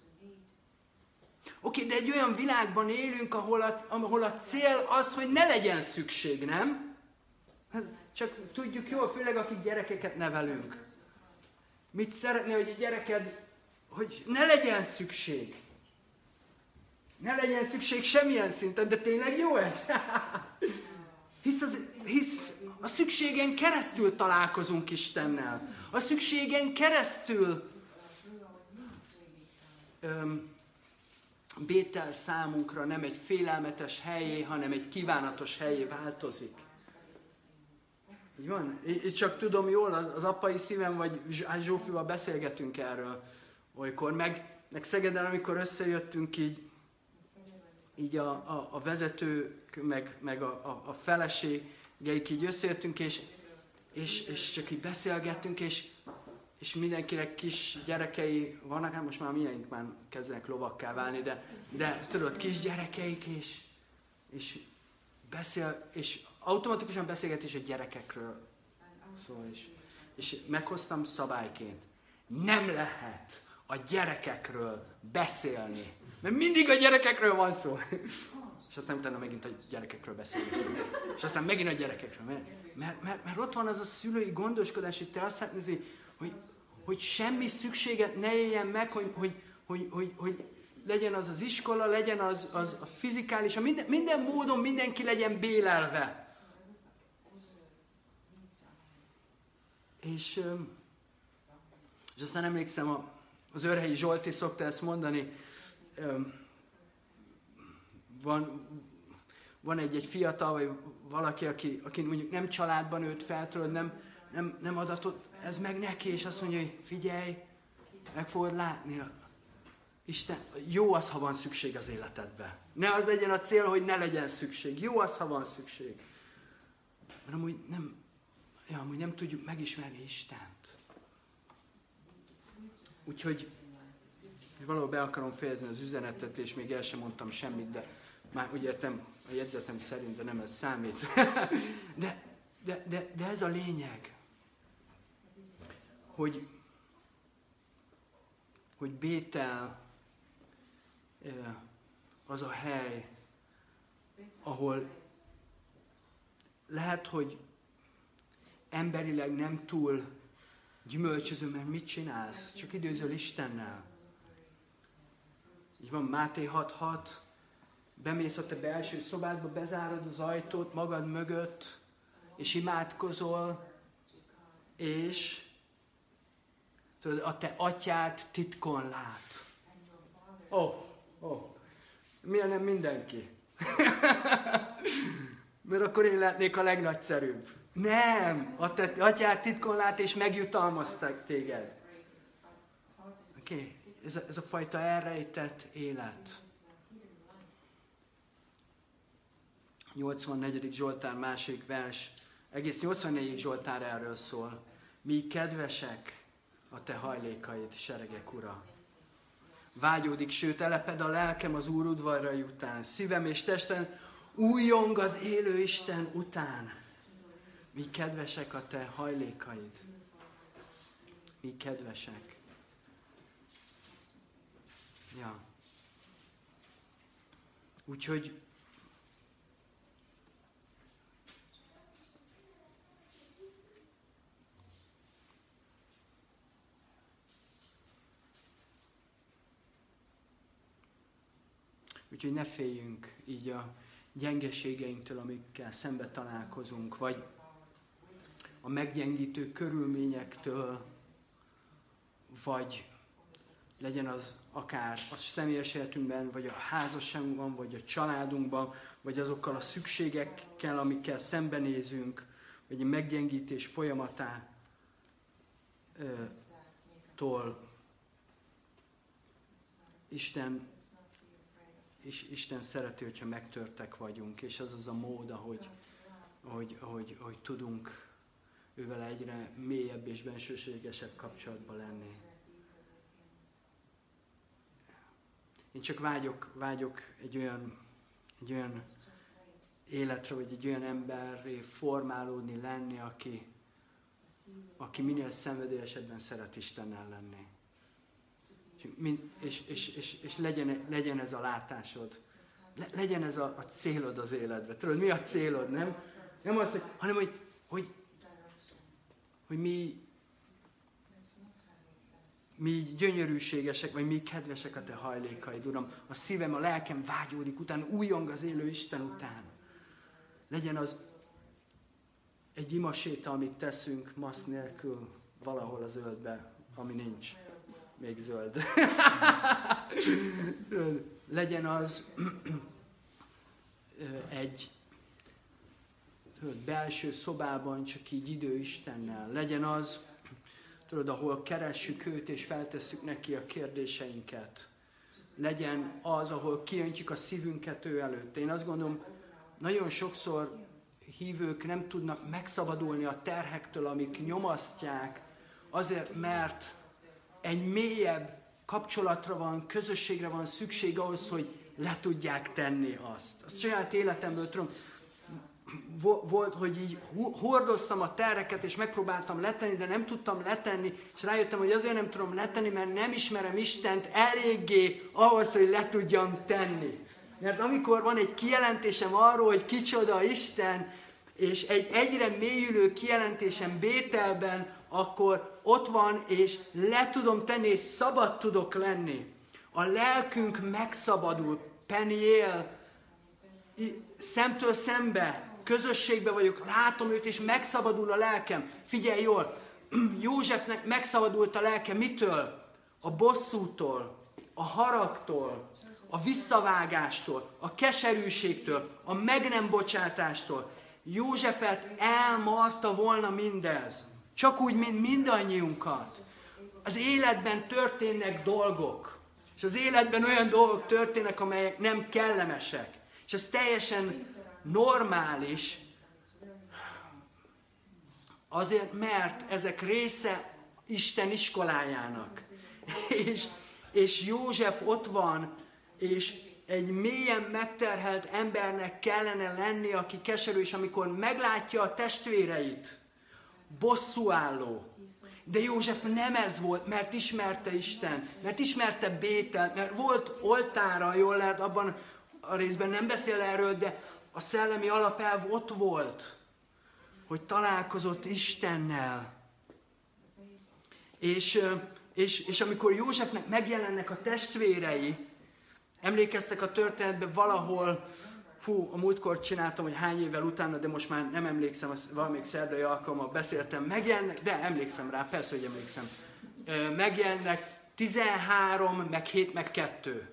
Oké, okay, de egy olyan világban élünk, ahol a, ahol a cél az, hogy ne legyen szükség, nem? Csak tudjuk jól, főleg akik gyerekeket nevelünk. Mit szeretné, hogy a gyereked, hogy ne legyen szükség. Ne legyen szükség semmilyen szinten, de tényleg jó ez? hisz, az, hisz a szükségen keresztül találkozunk Istennel. A szükségen keresztül öm, Bétel számunkra nem egy félelmetes helyé, hanem egy kívánatos helyé változik. Így van? Én csak tudom jól, az, az apai szívem, vagy Zsófival beszélgetünk erről olykor, meg, meg Szegeden, amikor összejöttünk így, így a, a, a vezetők, meg, meg a, a, a feleségeik így összejöttünk, és, és, és csak így beszélgettünk, és, és mindenkinek kis gyerekei vannak, hát most már mindenki már kezdenek lovakká válni, de, de tudod, kis gyerekeik, és, és beszél, és automatikusan beszélgetés a gyerekekről szól is. És meghoztam szabályként. Nem lehet a gyerekekről beszélni. Mert mindig a gyerekekről van szó. És aztán utána megint a gyerekekről beszélünk. És aztán megint a gyerekekről. Mert, mert, mert, mert ott van az a szülői gondoskodás, hogy te azt szeretnéd, hogy, hogy, hogy semmi szükséget ne éljen meg, hogy, hogy, hogy, hogy, hogy legyen az az iskola, legyen az, az a fizikális, a minden, minden módon mindenki legyen bélelve. És, és aztán emlékszem, az Örhelyi Zsolti szokta ezt mondani, van, van egy, egy fiatal, vagy valaki, aki, aki mondjuk nem családban nőtt fel, tudod, nem, nem, nem adatott ez meg neki, és azt mondja, hogy figyelj, meg fogod látni, Isten, jó az, ha van szükség az életedbe. Ne az legyen a cél, hogy ne legyen szükség. Jó az, ha van szükség. Mert amúgy nem, ja, amúgy nem tudjuk megismerni Istent. Úgyhogy valahol be akarom fejezni az üzenetet, és még el sem mondtam semmit, de már úgy értem, a jegyzetem szerint, de nem ez számít. de, de, de, de ez a lényeg, hogy, hogy Bétel az a hely, ahol lehet, hogy emberileg nem túl gyümölcsöző, mert mit csinálsz? Csak időzöl Istennel. Így van Máté hat hat, bemész a te belső szobádba, bezárod az ajtót magad mögött, és imádkozol, és tudod, a te atyád titkon lát. Ó, oh, ó, oh. Miért nem mindenki? Mert akkor én lehetnék a legnagyszerűbb. Nem! A te atyád titkon lát, és megjutalmaztak téged. Oké? Okay. Ez, ez a fajta elrejtett élet. nyolcvannegyedik Zsoltár második vers. Egész nyolcvannegyedik Zsoltár erről szól. Mi kedvesek a te hajlékaid, seregek ura. Vágyódik, sőt eleped a lelkem az Úr udvarai után. Szívem és testem újjong az élő Isten után. Mi kedvesek a te hajlékaid. Mi kedvesek. Ja. Úgyhogy Úgyhogy ne féljünk így a gyengeségeinktől, amikkel szembe találkozunk, vagy a meggyengítő körülményektől, vagy legyen az akár a személyes életünkben, vagy a házasságunkban, vagy a családunkban, vagy azokkal a szükségekkel, amikkel szembenézünk, vagy a meggyengítés folyamatától. Isten És Isten szereti, hogyha megtörtek vagyunk, és az az a mód, ahogy, ahogy, ahogy, ahogy tudunk ővel egyre mélyebb és bensőségesebb kapcsolatban lenni. Én csak vágyok, vágyok egy olyan, egy olyan életre, vagy egy olyan emberré formálódni, lenni, aki, aki minél szenvedélyesebben szeret Istennel lenni. És, és, és, és legyen, legyen ez a látásod, Le, legyen ez a, a célod az életben. Tudod, mi a célod, nem? Nem az, hogy, hanem hogy, hogy, hogy mi, mi gyönyörűségesek, vagy mi kedvesek a te hajlékaid, Uram. A szívem, a lelkem vágyódik után, újjong az élő Isten után. Legyen az egy imaséta, amit teszünk masz nélkül valahol a zöldbe, ami nincs. Még zöld. Legyen az egy tudod, belső szobában csak így idő Istennel. Legyen az, tudod, ahol keressük őt és feltesszük neki a kérdéseinket. Legyen az, ahol kiöntjük a szívünket ő előtt. Én azt gondolom, nagyon sokszor hívők nem tudnak megszabadulni a terhektől, amik nyomasztják, azért, mert egy mélyebb kapcsolatra van, közösségre van szükség ahhoz, hogy le tudják tenni azt. A saját életemből tudom, volt, hogy így hordoztam a terheket, és megpróbáltam letenni, de nem tudtam letenni, és rájöttem, hogy azért nem tudom letenni, mert nem ismerem Istent eléggé ahhoz, hogy le tudjam tenni. Mert amikor van egy kijelentésem arról, hogy kicsoda Isten, és egy egyre mélyülő kijelentésem Bételben, akkor ott van, és le tudom tenni, és szabad tudok lenni. A lelkünk megszabadul. Peniel, szemtől szembe, közösségbe vagyok, látom őt, és megszabadul a lelkem. Figyelj jól, Józsefnek megszabadult a lelke mitől? A bosszútól. a haragtól, a visszavágástól, a keserűségtől, a meg nem bocsátástól. Józsefet elmarta volna mindez. Csak úgy, mint mindannyiunkat. Az életben történnek dolgok. És az életben olyan dolgok történnek, amelyek nem kellemesek. És ez teljesen normális. Azért, mert ezek része Isten iskolájának. És, és József ott van, és egy mélyen megterhelt embernek kellene lenni, aki keserű, és amikor meglátja a testvéreit, bosszúálló. De József nem ez volt, mert ismerte Isten, mert ismerte Bételt, mert volt oltára, jól lehet, abban a részben nem beszél erről, de a szellemi alapelv ott volt, hogy találkozott Istennel. És, és, és amikor Józsefnek megjelennek a testvérei, emlékeztek a történetben valahol, fú, a múltkor csináltam, hogy hány évvel utána, de most már nem emlékszem, valamelyik szerdai alkalommal beszéltem, megjelennek, de emlékszem rá, persze, hogy emlékszem. Megjelennek tizenhárom, meg hét, meg kettő.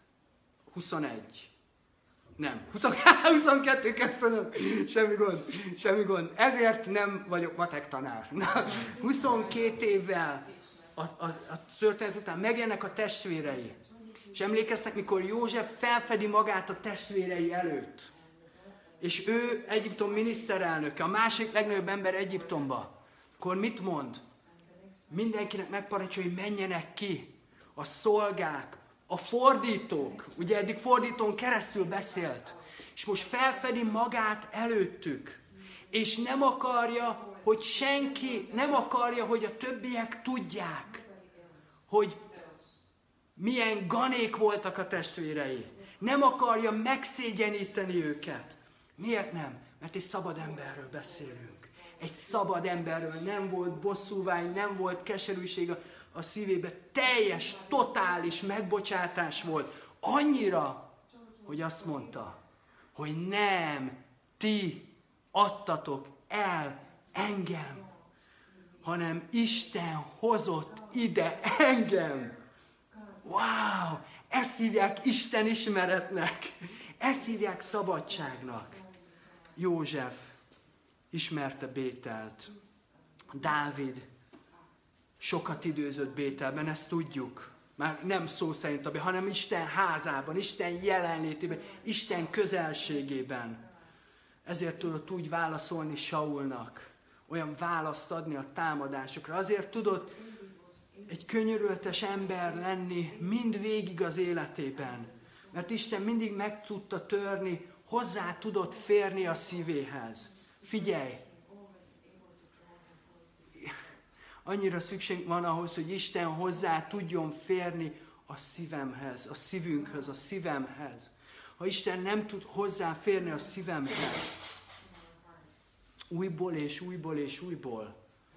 huszonegy. Nem, huszonkettő, köszönöm. Semmi gond, semmi gond. Ezért nem vagyok matek tanár. Na, huszonkét évvel a, a, a történet után megjelennek a testvérei. És emlékeztek, mikor József felfedi magát a testvérei előtt. És ő Egyiptom miniszterelnöke, a másik legnagyobb ember Egyiptomba. Akkor mit mond? Mindenkinek megparancsolja, hogy menjenek ki. A szolgák, a fordítók. Ugye eddig fordítón keresztül beszélt. És most felfedi magát előttük. És nem akarja, hogy senki, nem akarja, hogy a többiek tudják, hogy milyen ganék voltak a testvérei. Nem akarja megszégyeníteni őket. Miért nem? Mert egy szabad emberről beszélünk. Egy szabad emberről. Nem volt bosszúvágy, nem volt keserűség a, a szívében. Teljes, totális megbocsátás volt. Annyira, hogy azt mondta, hogy nem ti adtatok el engem, hanem Isten hozott ide engem. Wow! Ezt hívják Isten ismeretnek. Ezt hívják szabadságnak. József ismerte Bételt. Dávid sokat időzött Bételben, ezt tudjuk. Már nem szó szerint, hanem Isten házában, Isten jelenlétében, Isten közelségében. Ezért tudott úgy válaszolni Saulnak, olyan választ adni a támadásokra. Azért tudott egy könyörületes ember lenni mindvégig az életében. Mert Isten mindig meg tudta törni, hozzá tudott férni a szívéhez. Figyelj! Annyira szükség van ahhoz, hogy Isten hozzá tudjon férni a szívemhez, a szívünkhöz, a szívemhez. Ha Isten nem tud hozzáférni a szívemhez, újból és újból és újból,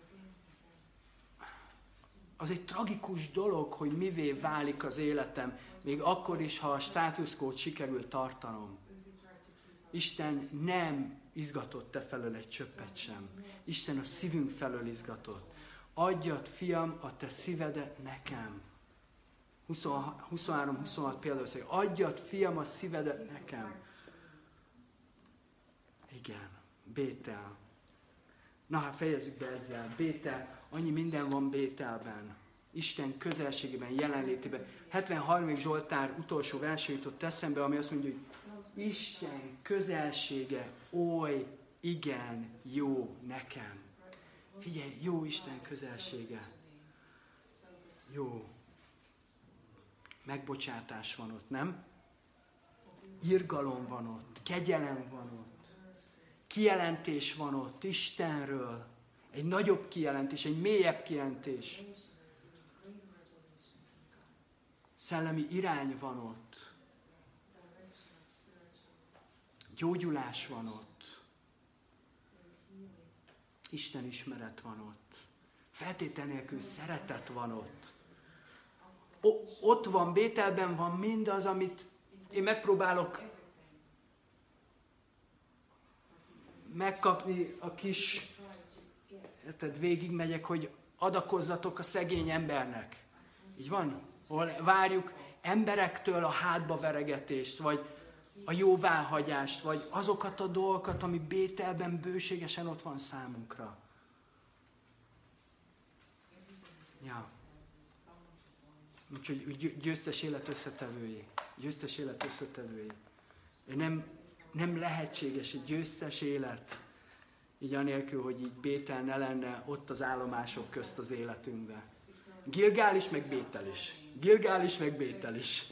az egy tragikus dolog, hogy mivé válik az életem, még akkor is, ha a státuszkót sikerül tartanom. Isten nem izgatott te felől egy csöppet sem. Isten a szívünk felől izgatott. Adjad, fiam, a te szívedet nekem. huszonhárom huszonhat például szépen. Adjad, fiam, a szívedet nekem. Igen, Bétel. Na hát fejezzük be ezzel. Bétel, annyi minden van Bételben. Isten közelségében, jelenlétében. hetvenharmadik Zsoltár utolsó verse jutott eszembe, ami azt mondja, hogy Isten közelsége oly igen jó nekem. Figyelj, jó Isten közelsége. Jó. Megbocsátás van ott, nem? Irgalom van ott, kegyelem van ott, kijelentés van ott Istenről. Egy nagyobb kijelentés, egy mélyebb kijelentés. Szellemi irány van ott. Gyógyulás van ott. Isten ismeret van ott. Feltétel nélkül szeretet van ott. O- ott van, Bételben van mindaz, amit én megpróbálok megkapni a kis, tehát végigmegyek, hogy adakozzatok a szegény embernek. Így van? Hol várjuk, emberektől a hátba veregetést, vagy a jóváhagyást, vagy azokat a dolgokat, ami Bételben bőségesen ott van számunkra. Ja. Úgyhogy győztes élet összetevői. Győztes élet összetevői. Nem, nem lehetséges egy győztes élet, így anélkül, hogy így Bétel ne lenne ott az állomások közt az életünkben. Gilgál is, meg Bétel is. Gilgál is, meg Bétel is.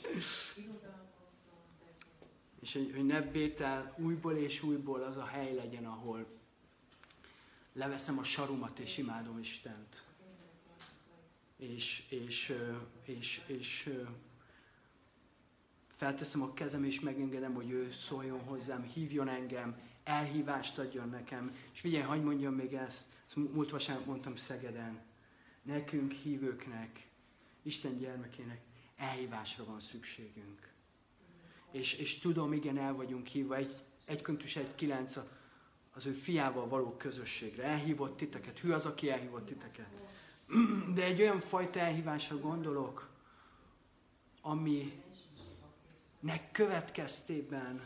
És hogy, hogy ne Bétel újból és újból az a hely legyen, ahol leveszem a sarumat és imádom Istent. És, és, és, és felteszem a kezem és megengedem, hogy ő szóljon hozzám, hívjon engem, elhívást adjon nekem. És figyelj, hadd mondjam még ezt, ezt múlt vasárnap mondtam Szegeden. Nekünk hívőknek, Isten gyermekének elhívásra van szükségünk. És, és tudom, igen, el vagyunk hívva, egy, egy Korintus egy kilenc az ő fiával való közösségre. Elhívott titeket, hű az, aki elhívott titeket. De egy olyan fajta elhívásra gondolok, aminek következtében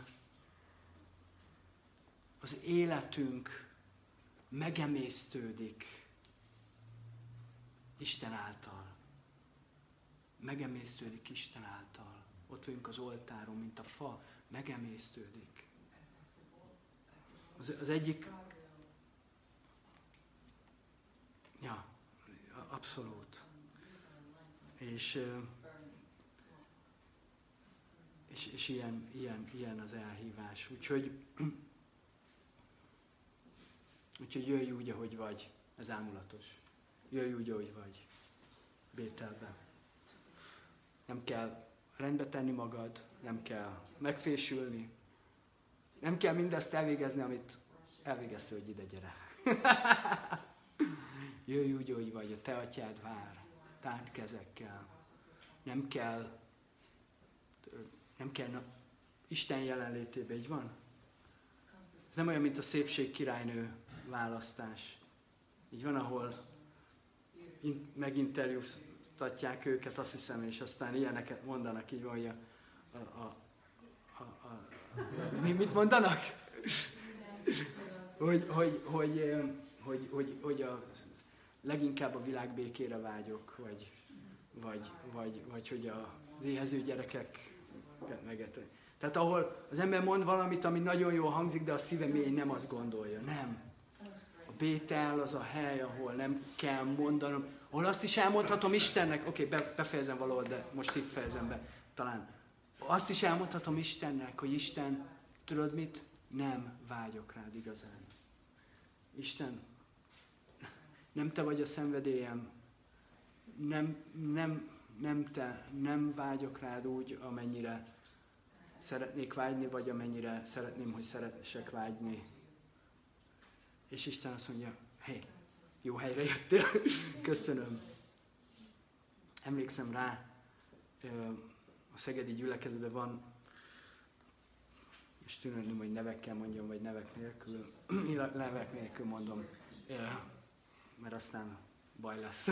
az életünk megemésztődik Isten által. Megemésztődik Isten által. Ott vagyunk az oltáron, mint a fa, megemésztődik. Az, az egyik... Ja, abszolút. És, és, és ilyen, ilyen, ilyen az elhívás. Úgyhogy, úgyhogy jöjj úgy, ahogy vagy. Ez ámulatos. Jöjj úgy, ahogy vagy. Bételben. Nem kell rendbe tenni magad, nem kell megfésülni. Nem kell mindezt elvégezni, amit elvégeztél, hogy ide gyere. Jöjj úgy, ahogy vagy, a te atyád vár, tárt kezekkel. Nem kell, nem kell na, Isten jelenlétében, így van? Ez nem olyan, mint a szépség királynő választás. Így van, ahol in, meginterjúztatják őket, azt hiszem, és aztán ilyeneket mondanak, így van, hogy a, a, a, a, a, mi, mit mondanak? hogy, hogy, hogy, hogy, hogy, hogy a, leginkább a világ békére vágyok, vagy, vagy, vagy, vagy hogy a éhező gyerekek megetek. Tehát ahol az ember mond valamit, ami nagyon jól hangzik, de a szíve mély nem azt gondolja. Nem. A Bétel az a hely, ahol nem kell mondanom, ahol azt is elmondhatom Istennek, oké, okay, befejezem valahol, de most itt fejezem be, talán. Azt is elmondhatom Istennek, hogy Isten, tudod mit? Nem vágyok rád igazán. Isten, nem te vagy a szenvedélyem, nem, nem, nem te, nem vágyok rád úgy, amennyire szeretnék vágyni, vagy amennyire szeretném, hogy szeretnések vágyni. És Isten azt mondja, hé, jó helyre jöttél, köszönöm. Emlékszem rá, a szegedi gyülekezetben van, és tűnöm, hogy nevekkel mondjam, vagy nevek nélkül, nevek nélkül mondom, mert aztán baj lesz.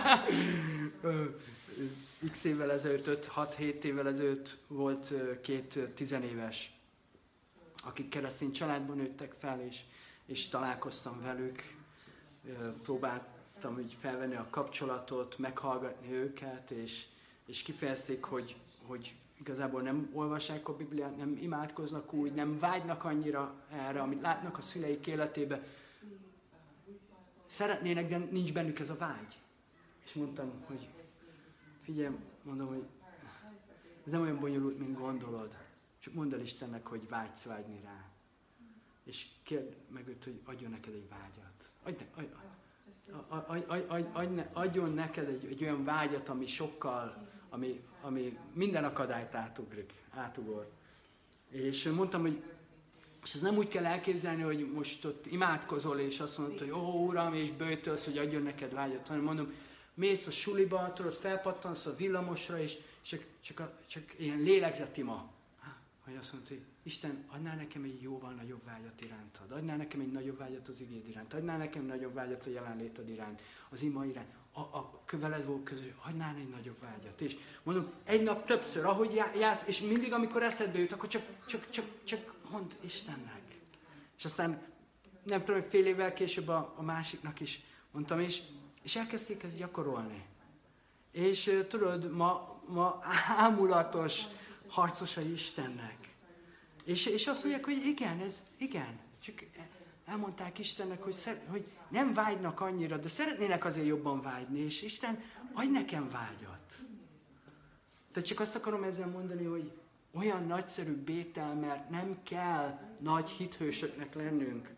X évvel ezelőtt, öt hat hét évvel ezelőtt volt két tizenéves, akik keresztény családban nőttek fel, és, és találkoztam velük, próbáltam úgy felvenni a kapcsolatot, meghallgatni őket, és, és kifejezték, hogy, hogy igazából nem olvassák a Bibliát, nem imádkoznak úgy, nem vágynak annyira erre, amit látnak a szüleik életébe. Szeretnének, de nincs bennük ez a vágy. És mondtam, hogy figyelj, mondom, hogy ez nem olyan bonyolult, mint gondolod. Csak mondd el Istennek, hogy vágysz vágyni rá. És kérd meg őt, hogy adjon neked egy vágyat. Adj ne, adj, adj, adj, adj, adjon neked egy, egy olyan vágyat, ami sokkal, ami, ami minden akadályt átugrik, átugor. És mondtam, hogy és ez nem úgy kell elképzelni, hogy most ott imádkozol, és azt mondod, hogy ó, Uram, és böjtölsz, hogy adjon neked vágyat, hanem mondom, mész a suliba, tudod, felpattansz a villamosra, és csak, csak, a, csak ilyen lélegzetima. Hogy azt mondod, hogy Isten, adnál nekem egy jóval nagyobb vágyat irántad, adnál nekem egy nagyobb vágyat az igéd iránt, adnál nekem nagyobb vágyat a jelenléted iránt, az ima iránt, a, a veled volt közös, hagynál egy nagyobb vágyat. És mondom, egy nap többször, ahogy jársz, és mindig, amikor eszedbe jut, akkor csak, csak, csak, csak mondd Istennek. És aztán nem tudom, hogy fél évvel később a, a másiknak is mondtam, és, és elkezdték ezt gyakorolni. És tudod, ma, ma ámulatos harcosai Istennek. És, és azt mondják, hogy igen, ez igen. Csak elmondták Istennek, hogy, szer, hogy nem vágynak annyira, de szeretnének azért jobban vágyni, és Isten, adj nekem vágyat. Tehát csak azt akarom ezzel mondani, hogy olyan nagyszerű Bétel, mert nem kell nagy hithősöknek lennünk.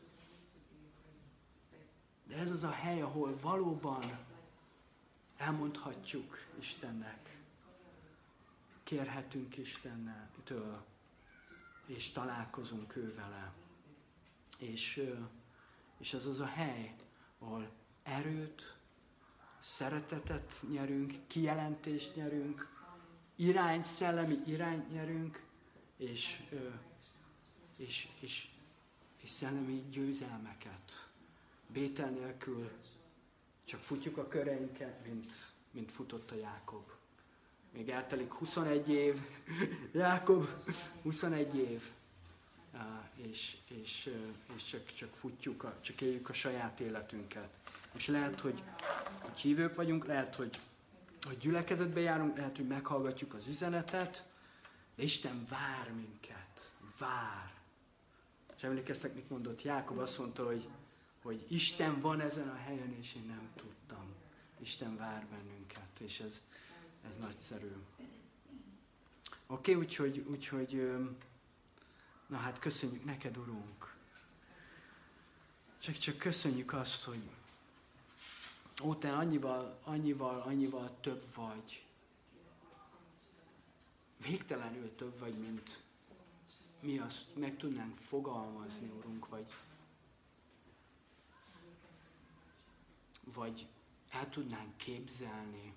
De ez az a hely, ahol valóban elmondhatjuk Istennek. Kérhetünk Istentől, és találkozunk ő vele. És, és ez az a hely, ahol erőt, szeretetet nyerünk, kijelentést nyerünk, irányt, szellemi irányt nyerünk, és, és, és, és szellemi győzelmeket. Bétel nélkül csak futjuk a köreinket, mint, mint futott a Jákob. Még eltelik huszonegy év, Jákob huszonegy év, és, és, és csak, csak futjuk, a, csak éljük a saját életünket. És lehet, hogy, hogy hívők vagyunk, lehet, hogy, hogy gyülekezetbe járunk, lehet, hogy meghallgatjuk az üzenetet, de Isten vár minket, vár. És emlékeztek, mit mondott Jákob? Azt mondta, hogy, hogy Isten van ezen a helyen, és én nem tudtam. Isten vár bennünket, és ez, ez nagyszerű. Oké, okay, úgyhogy, úgyhogy, na hát köszönjük neked, Urunk. Csak, csak köszönjük azt, hogy ó, te annyival, annyival, annyival több vagy. Végtelenül több vagy, mint mi azt meg tudnánk fogalmazni, Urunk, vagy, vagy el tudnánk képzelni.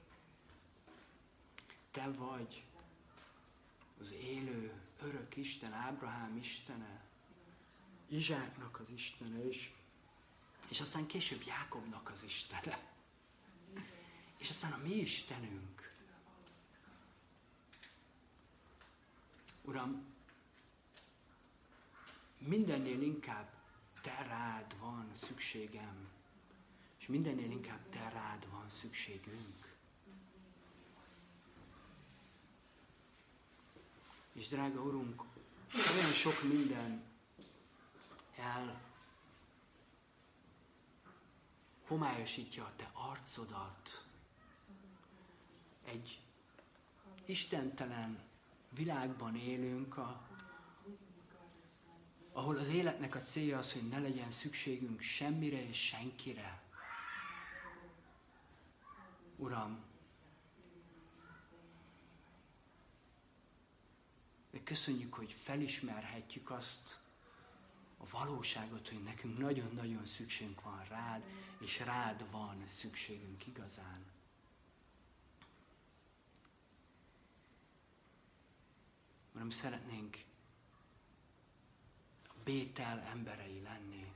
Te vagy az élő, örök Isten, Ábrahám Istene, Izsáknak az Istene, és, és aztán később Jákobnak az Istene. És aztán a mi Istenünk. Uram, mindennél inkább te rád van szükségem, és mindennél inkább te rád van szükségünk. És drága Urunk, olyan sok minden el homályosítja a te arcodat. Egy istentelen világban élünk, a, ahol az életnek a célja az, hogy ne legyen szükségünk semmire és senkire. Uram, de köszönjük, hogy felismerhetjük azt a valóságot, hogy nekünk nagyon-nagyon szükségünk van rád, és rád van szükségünk igazán. Uram, szeretnénk a Bétel emberei lenni.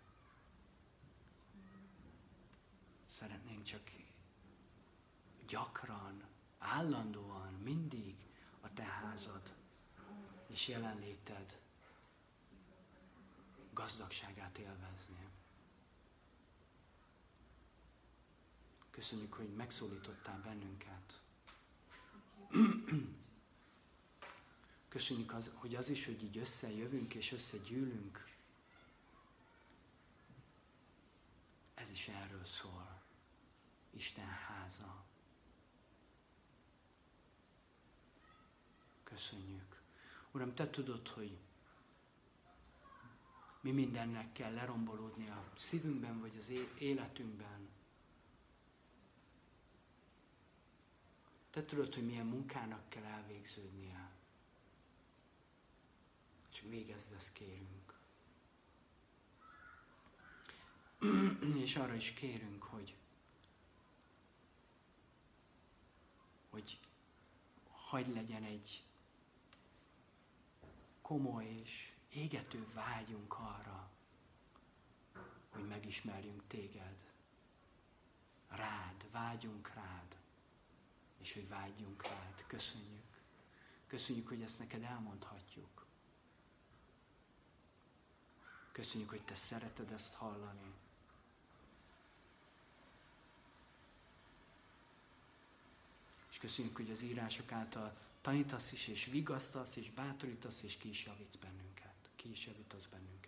Szeretnénk csak gyakran, állandóan, mindig a te házad és jelenléted gazdagságát élvezni. Köszönjük, hogy megszólítottál bennünket. Köszönjük, az, hogy az is, hogy így összejövünk és összegyűlünk. Ez is erről szól. Isten háza. Köszönjük. Uram, te tudod, hogy mi mindennek kell lerombolódni a szívünkben, vagy az életünkben. Te tudod, hogy milyen munkának kell elvégződnie. Csak végezd ezt, kérünk. És arra is kérünk, hogy, hogy hadd legyen egy komoly és égető vágyunk arra, hogy megismerjünk téged. rád, vágyunk rád, és hogy vágyjunk rád. Köszönjük. Köszönjük, hogy ezt neked elmondhatjuk. Köszönjük, hogy te szereted ezt hallani. És köszönjük, hogy az írások által tanítasz is, és vigasztasz, és bátorítasz, és ki is javítasz bennünket. Ki is javítasz bennünket.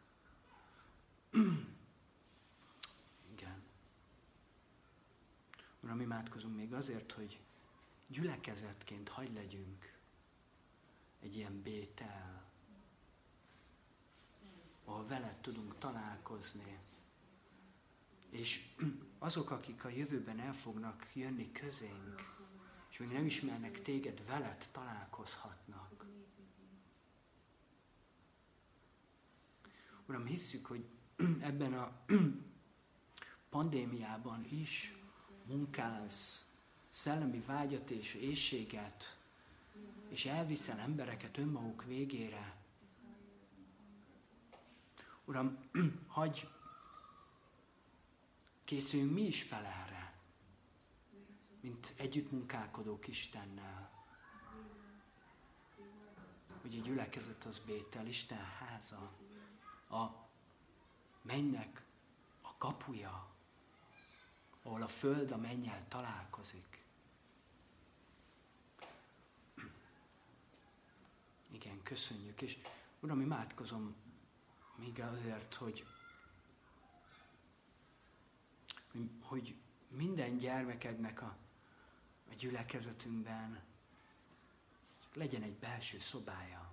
Igen. Uram, imádkozunk még azért, hogy gyülekezetként hagy legyünk egy ilyen Bétel, ahol veled tudunk találkozni. És azok, akik a jövőben el fognak jönni közénk, és még nem ismernek téged, veled találkozhatnak. Uram, hisszük, hogy ebben a pandémiában is munkálsz szellemi vágyat és éhséget, és elviszel embereket önmaguk végére. Uram, hagyj készüljünk mi is fel erre, mint együttmunkálkodók Istennel. Hogy a gyülekezet az Bétel, Isten háza, a mennynek a kapuja, ahol a föld a mennyel találkozik. Igen, köszönjük. És Uram, imádkozom még azért, hogy, hogy minden gyermekednek a, a gyülekezetünkben legyen egy belső szobája.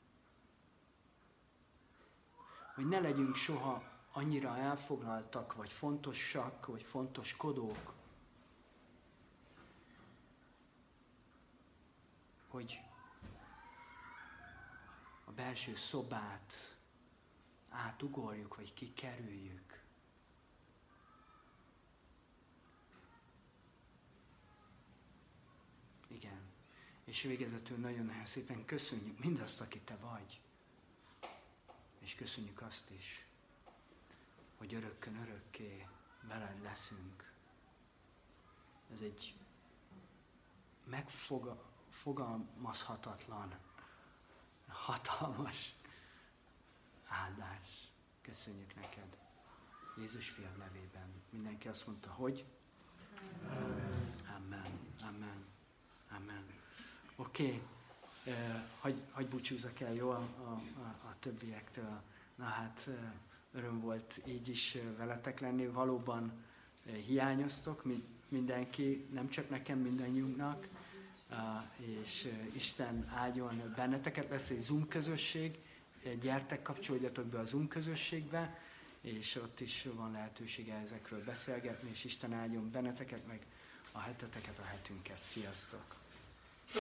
Hogy ne legyünk soha annyira elfoglaltak, vagy fontosak, vagy fontoskodók, hogy a belső szobát átugorjuk, vagy kikerüljük. Igen. És végezetül nagyon szépen köszönjük mindazt, aki te vagy. És köszönjük azt is, hogy örökkön örökké veled leszünk. Ez egy megfogalmazhatatlan, hatalmas áldás. Köszönjük neked. Jézus fiad nevében. Mindenki azt mondta, hogy? Amen. Amen. Amen. Amen. Oké. Okay. Uh, hagy, hagy búcsúzzak el, jó, a, a, a többiektől. Na hát, uh, öröm volt így is veletek lenni. Valóban uh, hiányoztok, mi, mindenki, nem csak nekem, mindannyiunknak. Uh, és uh, Isten áldjon benneteket. Lesz egy Zoom közösség. Gyertek, kapcsolódjatok be a Zoom közösségbe, és ott is van lehetősége ezekről beszélgetni, és Isten áldjon benneteket, meg a heteteket, a hetünket. Sziasztok!